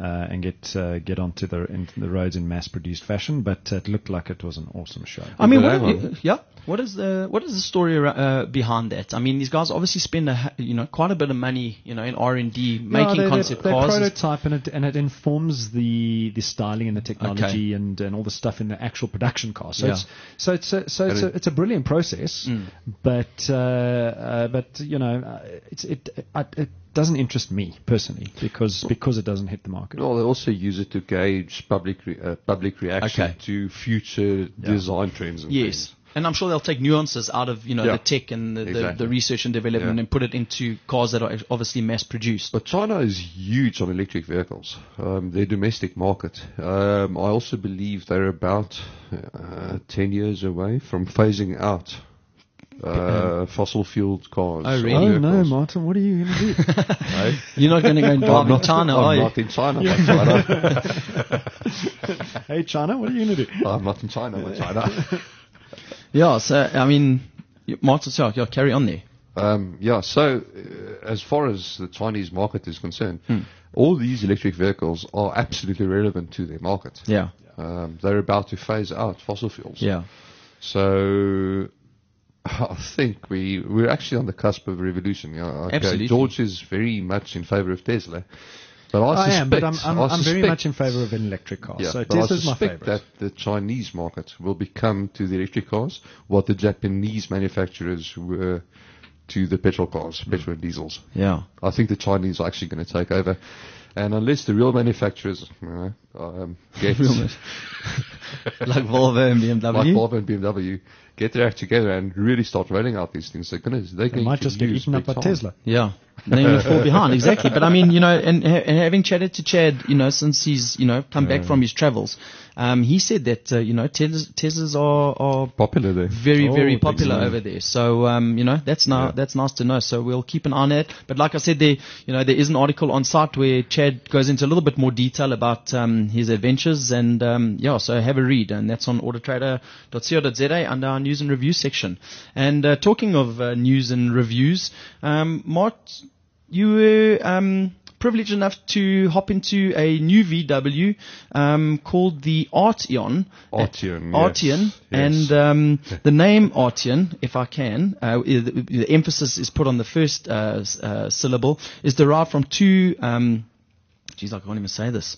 get onto the roads in mass-produced fashion. But it looked like it was an awesome show. I mean, what is the story behind that? I mean, these guys obviously spend quite a bit of money, in R&D making concept cars. They prototype and it informs the styling and the technology and all the stuff in the actual production car. So it's a brilliant process, but it doesn't interest me personally because it doesn't hit the market. Well, they also use it to gauge public reaction to future design trends and things. And I'm sure they'll take nuances out of the tech and the research and development and put it into cars that are obviously mass produced. But China is huge on electric vehicles, their domestic market. I also believe they're about 10 years away from phasing out fossil fueled cars. Oh, really? Oh vehicles. no, Martin, what are you going to do? Hey? You're not going to go and drive in China, are I'm you? not in China. I'm China. Hey, China, what are you going to do? I'm not in China. I'm in China. Yeah, so, I mean, Martin, yeah, carry on there. So as far as the Chinese market is concerned, all these electric vehicles are absolutely relevant to their market. Yeah. They're about to phase out fossil fuels. Yeah. So I think we're actually on the cusp of a revolution. Okay, Absolutely. George is very much in favor of Tesla. But I am, but I'm very much in favor of an electric car. Yeah, So but Tesla's my I suspect favorite. that the Chinese market will become to the electric cars what the Japanese manufacturers were to the petrol cars, petrol and diesels. Yeah. I think the Chinese are actually going to take over. And unless the real manufacturers get Like Volvo and BMW. like Volvo and BMW get their act together and really start rolling out these things, they're going They might just get eaten up by Tesla. Yeah. Then you'll fall behind, exactly. But I mean, and having chatted to Chad, since he's, come back from his travels, he said that, Teslas are Popular there. very, very big popular time. over there. So, that's nice to know. So we'll keep an eye on it. But like I said, there is an article on site where Chad goes into a little bit more detail about, his adventures and, so have a read. And that's on autotrader.co.za under our news and review section. And, talking of, news and reviews, Mart, you were, privileged enough to hop into a new VW called the Arteon. Arteon, Arteon. yes. And the name Arteon, if I can, the emphasis is put on the first syllable, is derived from two, I can't even say this.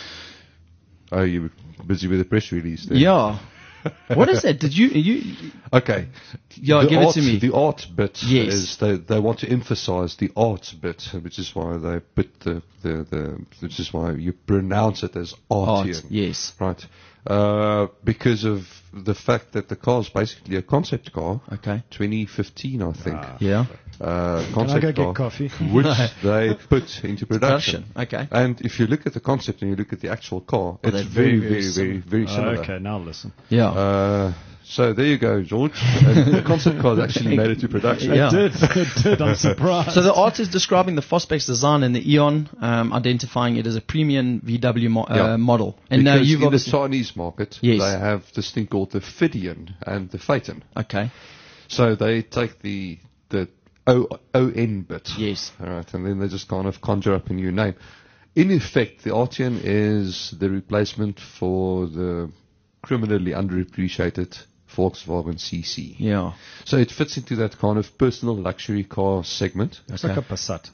Oh, you were busy with the press release there. Yeah. What is that? Did you Okay. Yeah, give it to me. The art bit Yes. is they want to emphasize the art bit, which is why they put which is why you pronounce it as Arteon. Art, yes. Right. Because of the fact that the car is basically a concept car. Okay. 2015, I think. Yeah. Concept go car, get coffee? which they put into production. Okay. And if you look at the concept and you look at the actual car, they're it's very, very, very, very very, very similar. Okay, now listen. Yeah. So there you go, George. And the concept car actually made it to production. Yeah. It did. I'm surprised. So the art is describing the Fospex design and the Eon, identifying it as a premium VW model. And now Because you've in the obviously Chinese market, Yes. they have this thing called the Fidian and the Phaeton. okay. So they take the ON bit. Yes. All right, and then they just kind of conjure up a new name. In effect, the Arteon is the replacement for the criminally underappreciated Volkswagen CC. Yeah. So it fits into that kind of personal luxury car segment. It's like a Passat.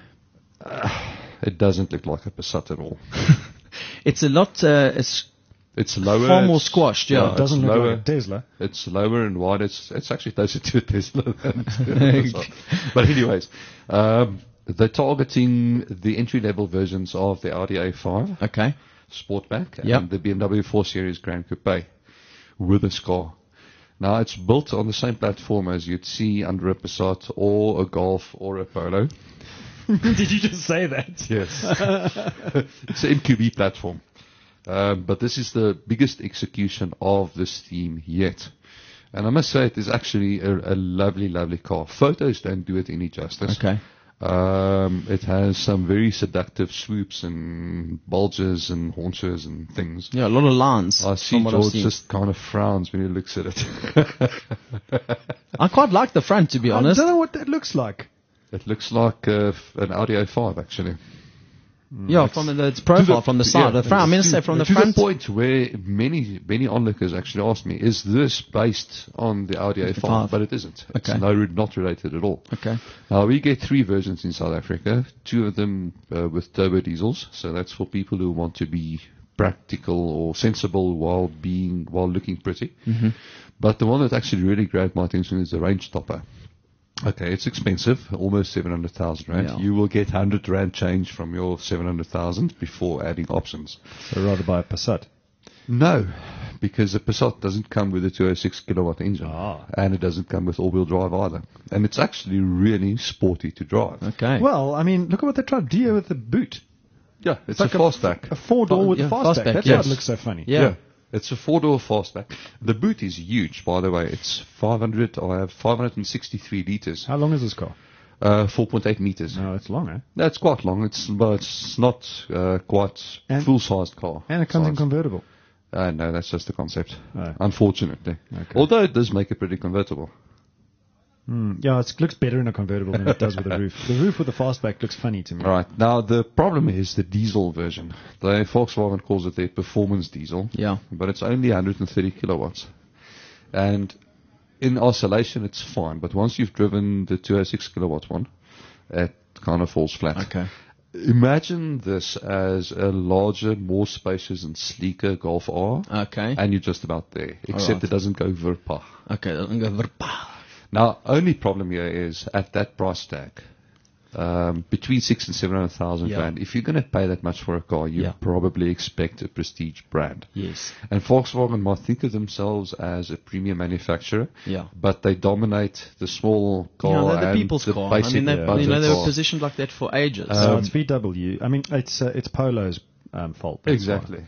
It doesn't look like a Passat at all. It's a lot. It's lower. Far more it's- squashed, yeah. It doesn't it's look lower. like a Tesla. It's lower and wide. It's actually closer to a Tesla than to a Passat. But anyways, they're targeting the entry-level versions of the Audi A5 Okay. Sportback Yep. and the BMW 4 Series Grand Coupe with this car. Now, it's built on the same platform as you'd see under a Passat or a Golf or a Polo. Did you just say that? Yes. It's an MQB platform. But this is the biggest execution of this theme yet. And I must say it is actually a lovely, lovely car. Photos don't do it any justice. Okay. It has some very seductive swoops and bulges and haunches and things. Yeah, a lot of lines. I see from what I've George seen. just kind of frowns when he looks at it. I quite like the front, to be I honest. don't know what that looks like. It looks like an Audi A5 actually. Yeah, from its profile, from the side. yeah, the front. I mean, to say from the to front. the point where many onlookers actually asked me, is this based on the Audi A5? A5. But it isn't. It's Okay. not related at all. Okay. Now, we get 3 versions in South Africa, 2 of them with turbo diesels, so that's for people who want to be practical or sensible while looking pretty. Mm-hmm. But the one that actually really grabbed my attention is the range topper. Okay, it's expensive, almost 700,000 rand. Yeah. You will get 100 rand change from your 700,000 before adding options. So rather buy a Passat. No, because the Passat doesn't come with a 206 kilowatt engine, and it doesn't come with all-wheel drive either. And it's actually really sporty to drive. Okay. Well, I mean, look at what they tried to do with the boot. Yeah, it's like a fastback. A 4-door with Yeah, a fastback. fastback, That's yes. why it looks so funny. yeah. It's a 4-door fastback. The boot is huge, by the way. It's 500. I have 563 liters. How long is this car? 4.8 meters. No, it's long, eh? That's quite long. But it's not quite And- full-sized car. And it comes in size. convertible. No, that's just the concept. Oh. Unfortunately. Okay. Although it does make it pretty convertible. Yeah, it looks better in a convertible than it does with a roof. The roof with the fastback looks funny to me. Right. Now, the problem is the diesel version. The Volkswagen calls it their performance diesel. Yeah. But it's only 130 kilowatts. And in isolation, it's fine. But once you've driven the 206 kilowatt one, it kind of falls flat. Okay. Imagine this as a larger, more spacious and sleeker Golf R. Okay. And you're just about there. Except Alright. it doesn't go verpa. Okay. Doesn't go verpa. Now, only problem here is at that price tag, between 600,000 and 700,000 Yeah. rand. If you're going to pay that much for a car, you Yeah. probably expect a prestige brand. Yes. And Volkswagen might think of themselves as a premium manufacturer, Yeah. but they dominate the small car Yeah, they're the and people's the car. I basic mean, they, budget they were car. positioned like that for ages. So it's VW. I mean, it's Polo's fault. That's Exactly.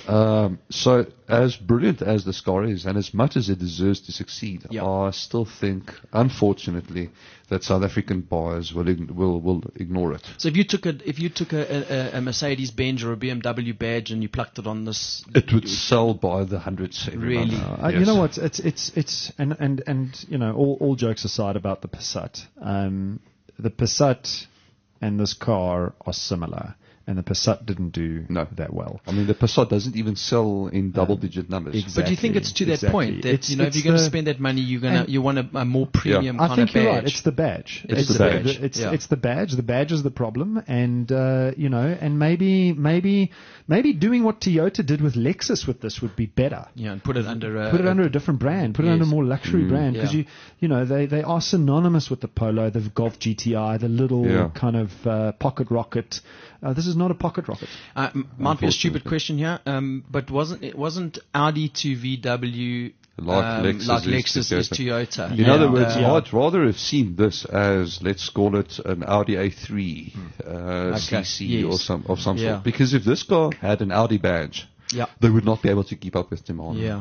So as brilliant as this car is, and as much as it deserves to succeed, Yeah. I still think, unfortunately, that South African buyers will ignore it. So if you took a Mercedes Benz or a BMW badge and you plucked it on this, It would sell by the hundreds every Really? month. You Yes. know what? It's and you know, all jokes aside about the Passat. The Passat and this car are similar, and the Passat didn't do No. that well. I mean, the Passat doesn't even sell in double-digit numbers. exactly. but do you think it's to that Exactly. point that It's- if you're it's going to the- spend that money, you and- want a more premium I kind think of you're badge? right. It's the badge. It's the badge. It's Yeah. the badge. The badge is the problem, and you know, and maybe doing what Toyota did with Lexus with this would be better. Yeah, and put it under a different brand. Put it under a Yes. more luxury brand because Yeah. you know they are synonymous with the Polo, the Golf GTI, the little Yeah. kind of pocket rocket. This is not a pocket rocket. Might be a stupid question here, but wasn't Audi to VW Like Lexus is Toyota? In other words, Yeah. I'd rather have seen this as, let's call it, an Audi A3 CC yes. or some Yeah. sort. Because if this car had an Audi badge, Yeah. they would not be able to keep up with demand. Yeah.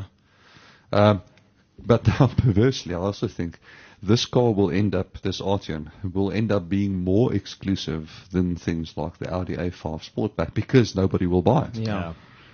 But now, perversely, I also think this car this Arteon, will end up being more exclusive than things like the Audi A5 Sportback because nobody will buy it. Yeah.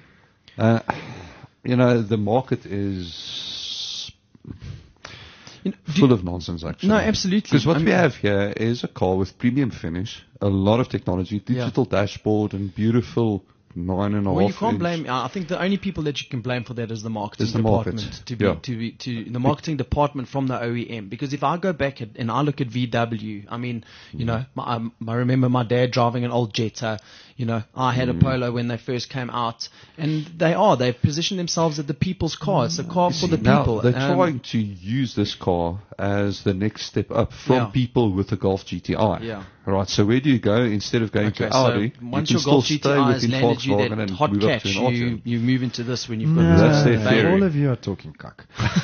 You know, the market is You know, full of nonsense, actually. No, absolutely. Because what I we mean- have here is a car with premium finish, a lot of technology, digital dashboard, and beautiful 9.5 Well, you can't inch. blame. I think the only people that you can blame for that is the marketing Is the market. department. To the marketing department from the OEM. Because if I go back and I look at VW, I mean, you know, I remember my dad driving an old Jetta. You know, I had a Polo when they first came out, and they've positioned themselves as the people's car. It's a car for the Now, people. they're trying to use this car as the next step up from Yeah. people with the Golf GTI. Yeah. Right, so where do you go? Instead of going Okay, to Audi, so once you your can Golf still stay GTI has within landed you Volkswagen that and hot move up catch, to an Arteon. you move into this when you've got That's their available. theory. All of you are talking cock.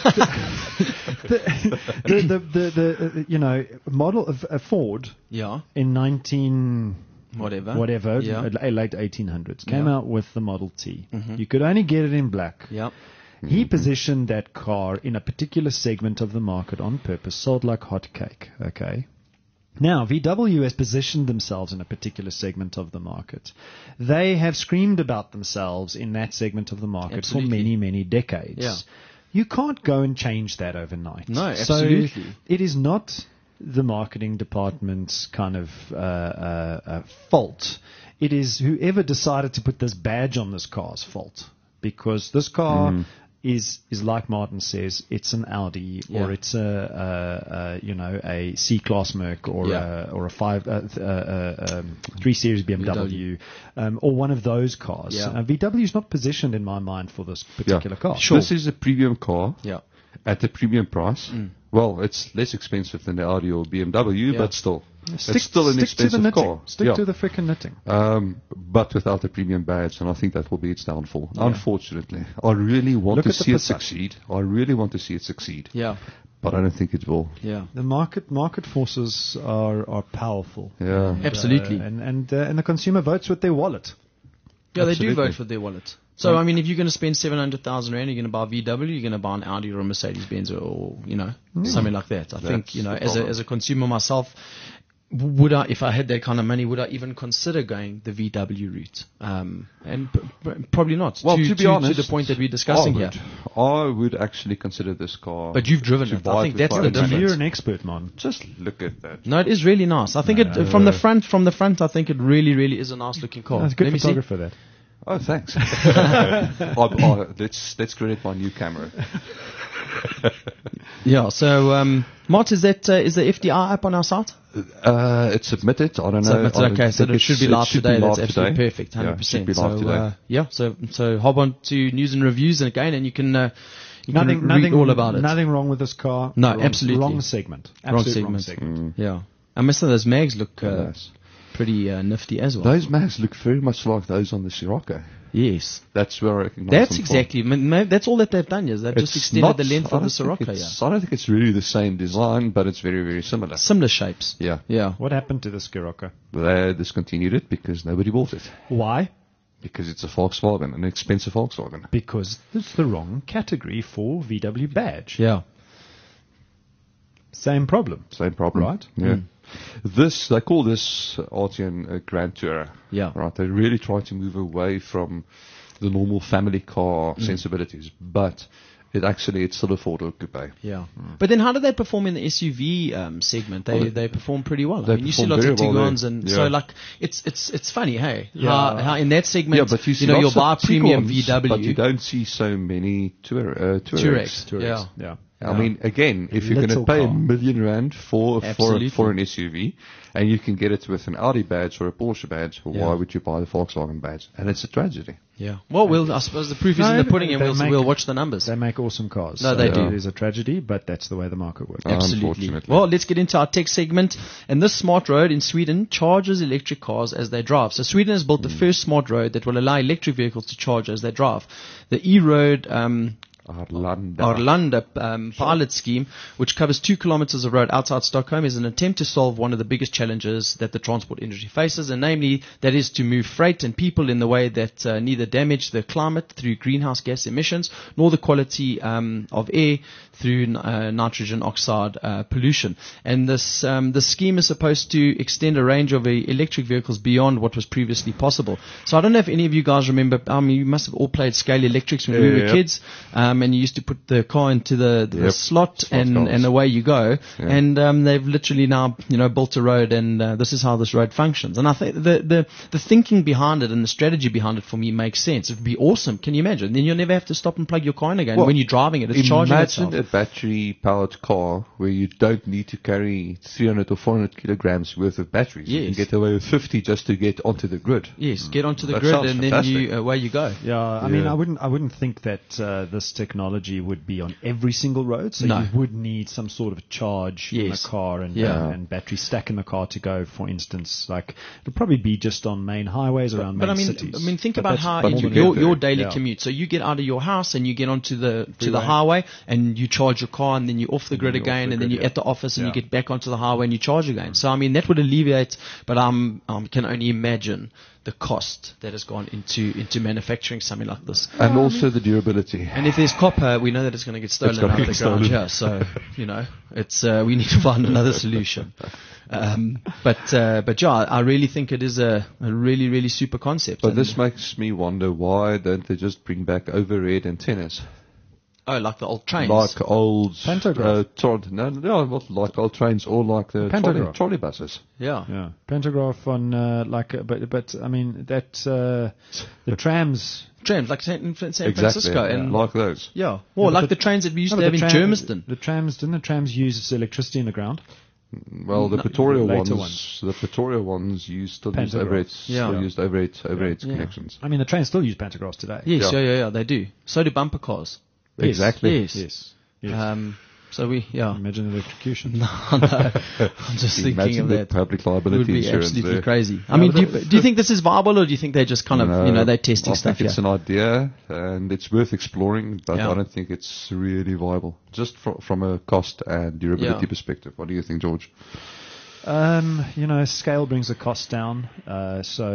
the you know, model of a Ford Yeah, in 19 whatever. Yeah. late 1800s came Yeah. out with the Model T. You could only get it in black. Yeah. He positioned that car in a particular segment of the market on purpose, sold like hotcake. Okay. Now, VW has positioned themselves in a particular segment of the market. They have screamed about themselves in that segment of the market Absolutely. for many, many decades. Yeah. You can't go and change that overnight. No, So absolutely. it is not the marketing department's kind of fault. It is whoever decided to put this badge on this car's fault. Because this car is like Martin says, it's an Audi Yeah. or it's a C-Class Merc or Yeah. a 3 Series BMW or one of those cars. Yeah. VW is not positioned in my mind for this particular car. This is a premium car Yeah. at a premium price. Well, it's less expensive than the Audi or BMW, Yeah. but still. Stick, it's still an stick to the expensive knitting. car. Stick Yeah. to the frickin' knitting. But without a premium badge, and I think that will be its downfall. Unfortunately, I really want Look to at the see it Passat. succeed. I really want to see it succeed, Yeah. but I don't think it will. Yeah. The market forces are powerful. Yeah. Absolutely. And the consumer votes with their wallet. Yeah, they do Absolutely. vote for their wallet. So, I mean, if you're going to spend 700,000 rand, you're going to buy a VW, you're going to buy an Audi or a Mercedes-Benz or something like that. I think, as a consumer myself, would I, if I had that kind of money, would I even consider going the VW route? And probably not. Well, to be honest, to the point that we're discussing here. I would actually consider this car. But you've driven it. I think that's the difference. You're an expert, man. Just look at that. No, it is really nice. I think from the front, I think it really, really is a nice looking car. That's a good photographer, that. Oh, thanks. Let's credit my new camera. Yeah. So, Mart, is the FDI app on our site? It's submitted. I don't know. Okay, so it should be live today. That's absolutely perfect. 100%. Yeah, it should be live today. So hop on to news and reviews and you can read all about it. Nothing wrong with this car. No, absolutely. Wrong segment. Absolutely wrong segment. Yeah. I must say those mags look pretty nifty as well. Those mags look very much like those on the Scirocco. Yes. That's where I recognize That's them exactly. That's all that they've done. Is they've just extended the length of the Scirocco. I don't think it's really the same design, but it's very, very similar. Similar shapes. Yeah. Yeah. What happened to the Scirocco? They discontinued it because nobody bought it. Why? Because it's a Volkswagen, an expensive Volkswagen. Because it's the wrong category for VW badge. Yeah. Same problem. Right? Yeah. They call this RTN a Grand Tourer. Yeah. Right. They really try to move away from the normal family car sensibilities, but it's still a four-door coupe. Yeah. But then how do they perform in the SUV segment? They perform pretty well. I mean, you see lots of very Tiguan's well so like it's funny, hey? Yeah. How in that segment, but you'll buy a premium VW. But you don't see so many Touaregs. Yeah. I mean, again, if you're going to pay R1 million for an SUV, and you can get it with an Audi badge or a Porsche badge, why would you buy the Volkswagen badge? And it's a tragedy. Yeah. Well, I suppose the proof is in the pudding, and we'll watch the numbers. They make awesome cars. No, they do. It is a tragedy, but that's the way the market works. Absolutely. Well, let's get into our tech segment. And this smart road in Sweden charges electric cars as they drive. So Sweden has built the first smart road that will allow electric vehicles to charge as they drive. The e-road Arlanda pilot scheme, which covers 2 kilometers of road outside Stockholm, is an attempt to solve one of the biggest challenges that the transport industry faces, and namely that is to move freight and people in the way that neither damage the climate through greenhouse gas emissions nor the quality of air through nitrogen oxide pollution. And this scheme is supposed to extend a range of electric vehicles beyond what was previously possible. So I don't know if any of you guys remember. You must have all played Scale Electrics when we were kids. And you used to put the car into the slot and away you go. Yeah. And they've literally now built a road, and this is how this road functions. And I think the thinking behind it and the strategy behind it for me makes sense. It would be awesome. Can you imagine? Then you'll never have to stop and plug your car in again. When you're driving it, it's charging itself. Imagine a battery-powered car where you don't need to carry 300 or 400 kilograms worth of batteries. Yes. You can get away with 50 just to get onto the grid. Get onto the grid, and fantastic. then away you go. Yeah, I mean, I wouldn't think that this technology would be on every single road, so No. you would need some sort of charge in the car and battery stack in the car to go, for instance. Like, it'll probably be just on main highways around main cities. I mean, think about how but your daily commute. So you get out of your house and you get onto the highway and you charge your car, and then you're off the grid again, and then you're at the office and you get back onto the highway and you charge again. So I mean, that would alleviate, but I can only imagine the cost that has gone into manufacturing something like this. And also the durability. And if there's copper, we know that it's going to get stolen out of the ground. Yeah, so, it's, we need to find another solution. But yeah, I really think it is a really, really super concept. But this makes me wonder, why don't they just bring back overhead antennas? Oh, like the old trains? Like old Pantograph. Not like old trains, or like the trolley buses. Yeah. Pantograph on but I mean that the trams like San Francisco, and like those. Yeah, well, like the trains that we used to have in Germiston. Didn't the trams use electricity in the ground? Well, the Pretoria ones. The Pretoria ones used overhead connections. I mean, the trains still use pantographs today. Yes, yeah, they do. So do bumper cars. Exactly. Yes. So imagine electrocution. No, I'm just thinking of that. Public liability would be insurance absolutely there. crazy. I mean, do you think this is viable, or do you think they're just kind of they're testing stuff? I think it's an idea, and it's worth exploring, but I don't think it's really viable, just from a cost and durability perspective. What do you think, George? Scale brings the cost down. So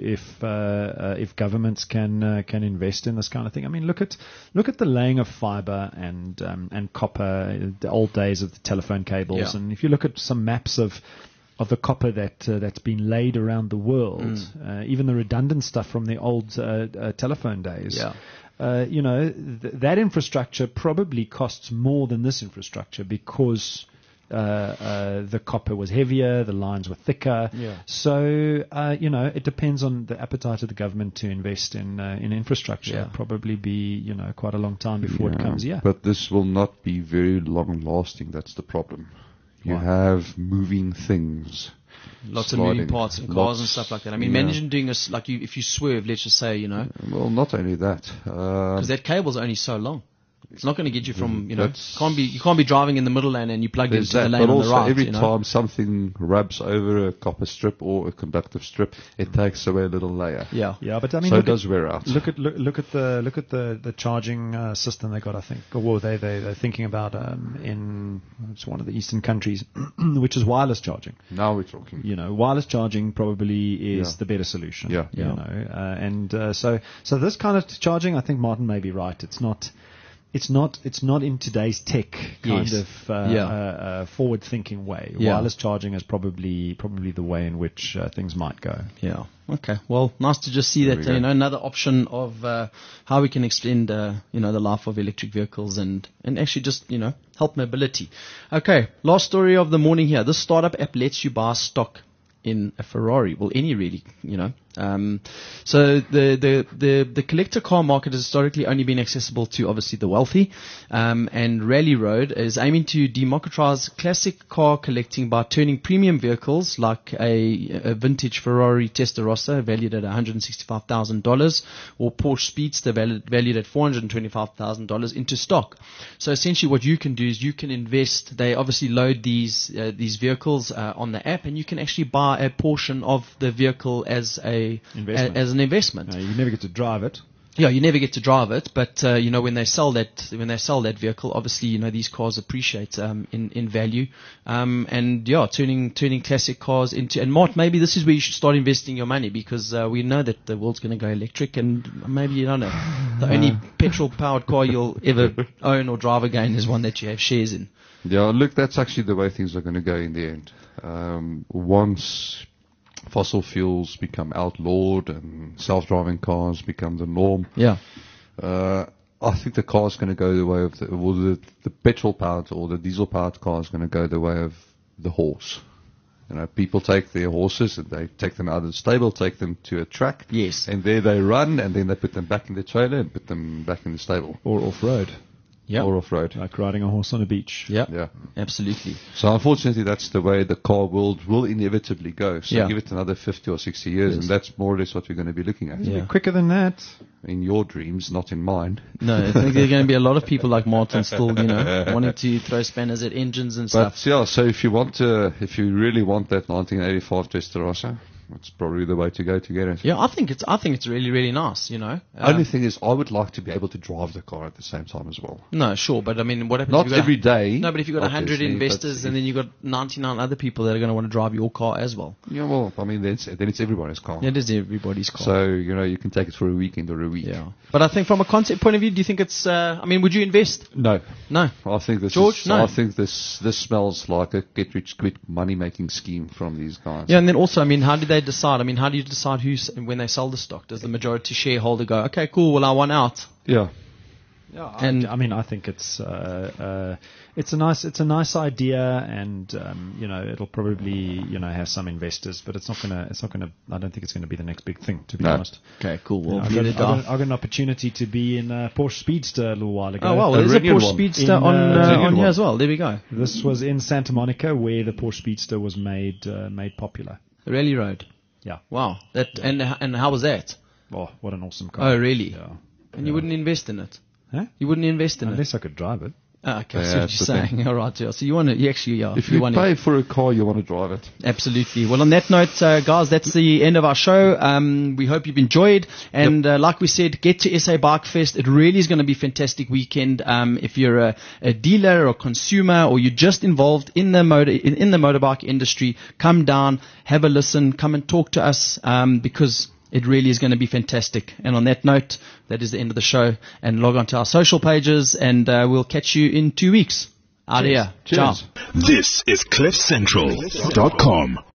if governments can invest in this kind of thing, I mean, look at the laying of fiber and copper, the old days of the telephone cables, and if you look at some maps of the copper that's been laid around the world, even the redundant stuff from the old telephone days. Yeah. That infrastructure probably costs more than this infrastructure because the copper was heavier, the lines were thicker. Yeah. So, it depends on the appetite of the government to invest in infrastructure. Yeah. It'll probably be, quite a long time before it comes here. But this will not be very long lasting. That's the problem. You Why? have moving things. Lots of sliding. moving parts and cars and stuff like that. I mean, imagine doing this, if you swerve, let's just say, Well, not only that. because that cable's only so long. It's not going to get you from, That's- you can't be driving in the middle lane and you plug There's into the that, lane but on the also right. every time something rubs over a copper strip or a conductive strip, it takes away a little layer. Yeah. Yeah, but I mean, So it look at- does wear out. Look at the charging system they got. I think, or they're thinking about in it's one of the eastern countries, which is wireless charging. Now we're talking. Wireless charging probably is Yeah. the better solution. Yeah. So this kind of charging, I think Martin may be right. It's not in today's tech kind Yes. of forward-thinking way. Yeah. Wireless charging is probably the way in which things might go. Yeah. Okay. Well, nice to just see that, we go. another option of how we can extend, the life of electric vehicles and actually just, help mobility. Okay. Last story of the morning here. This startup app lets you buy stock in a Ferrari. Well, any really, So the collector car market has historically only been accessible to obviously the wealthy, and Rally Road is aiming to democratize classic car collecting by turning premium vehicles like a vintage Ferrari Testarossa valued at $165,000 or Porsche Speedster valued at $425,000 into stock. So essentially what you can do is you can invest. They obviously load these vehicles on the app, and you can actually buy a portion of the vehicle as an investment. You never get to drive it. Yeah, you never get to drive it, but when they sell that vehicle, obviously these cars appreciate in value, turning classic cars into. And Mart, maybe this is where you should start investing your money, because we know that the world's going to go electric, and maybe the only petrol powered car you'll ever own or drive again is one that you have shares in. Yeah, look, that's actually the way things are going to go in the end. Once fossil fuels become outlawed and self-driving cars become the norm, I think the car is going to go the way of the petrol-powered or the diesel-powered car is going to go the way of the horse. People take their horses and they take them out of the stable, take them to a track. Yes. And there they run, and then they put them back in the trailer and put them back in the stable. Or off-road. Yeah. Or off-road. Like riding a horse on a beach. Yeah. Absolutely. So unfortunately, that's the way the car world will inevitably go. So Yeah. give it another 50 or 60 years, and that's more or less what we're going to be looking at. Yeah. Quicker than that. In your dreams, not in mine. No, I think there are going to be a lot of people like Martin still, wanting to throw spanners at engines and But stuff. yeah, so if you really want that 1985 Testarossa, that's probably the way to go to get it. Yeah, I think it's really, really nice, Only thing is, I would like to be able to drive the car at the same time as well. No, sure, but I mean, what happens Not if you've got every day. No, but if you've got 100 obviously, investors but and then you've got 99 other people that are going to want to drive your car as well. Yeah, well, I mean, then it's everybody's car. It is everybody's car. So, you can take it for a weekend or a week. yeah. But I think from a concept point of view, do you think it's, would you invest? No. No. I think this George, no. I think this smells like a get-rich-quick money-making scheme from these guys. Yeah, and then also, how did they decide? How do you decide when they sell the stock? Does the majority shareholder go, okay, cool, well, I want out? Yeah. Yeah, And- I think it's a nice idea, and it'll probably have some investors, but it's not gonna. I don't think it's gonna be the next big thing, to be No. honest. Okay, cool. Well, I got an opportunity to be in a Porsche Speedster a little while ago. oh, wow, A there's a Reunion Porsche one. Speedster In, on here one. as well. There we go. This was in Santa Monica, where the Porsche Speedster was made popular. Rally Road. Yeah. Wow. And how was that? Oh, what an awesome car! Oh, really? Yeah. And you wouldn't invest in it? Huh? You wouldn't invest in it? Unless I could drive it. Okay, that's what you're saying. All right, yeah. So you want to, if you pay for a car, you want to drive it. Absolutely. Well, on that note, guys, that's the end of our show. We hope you've enjoyed. And like we said, get to SA Bike Fest. It really is going to be a fantastic weekend. If you're a dealer or consumer, or you're just involved in the motorbike industry, come down, have a listen, come and talk to us, because it really is going to be fantastic. And on that note, that is the end of the show. And log on to our social pages, and we'll catch you in 2 weeks. Out here. Cheers. Ciao. This is CliffCentral.com.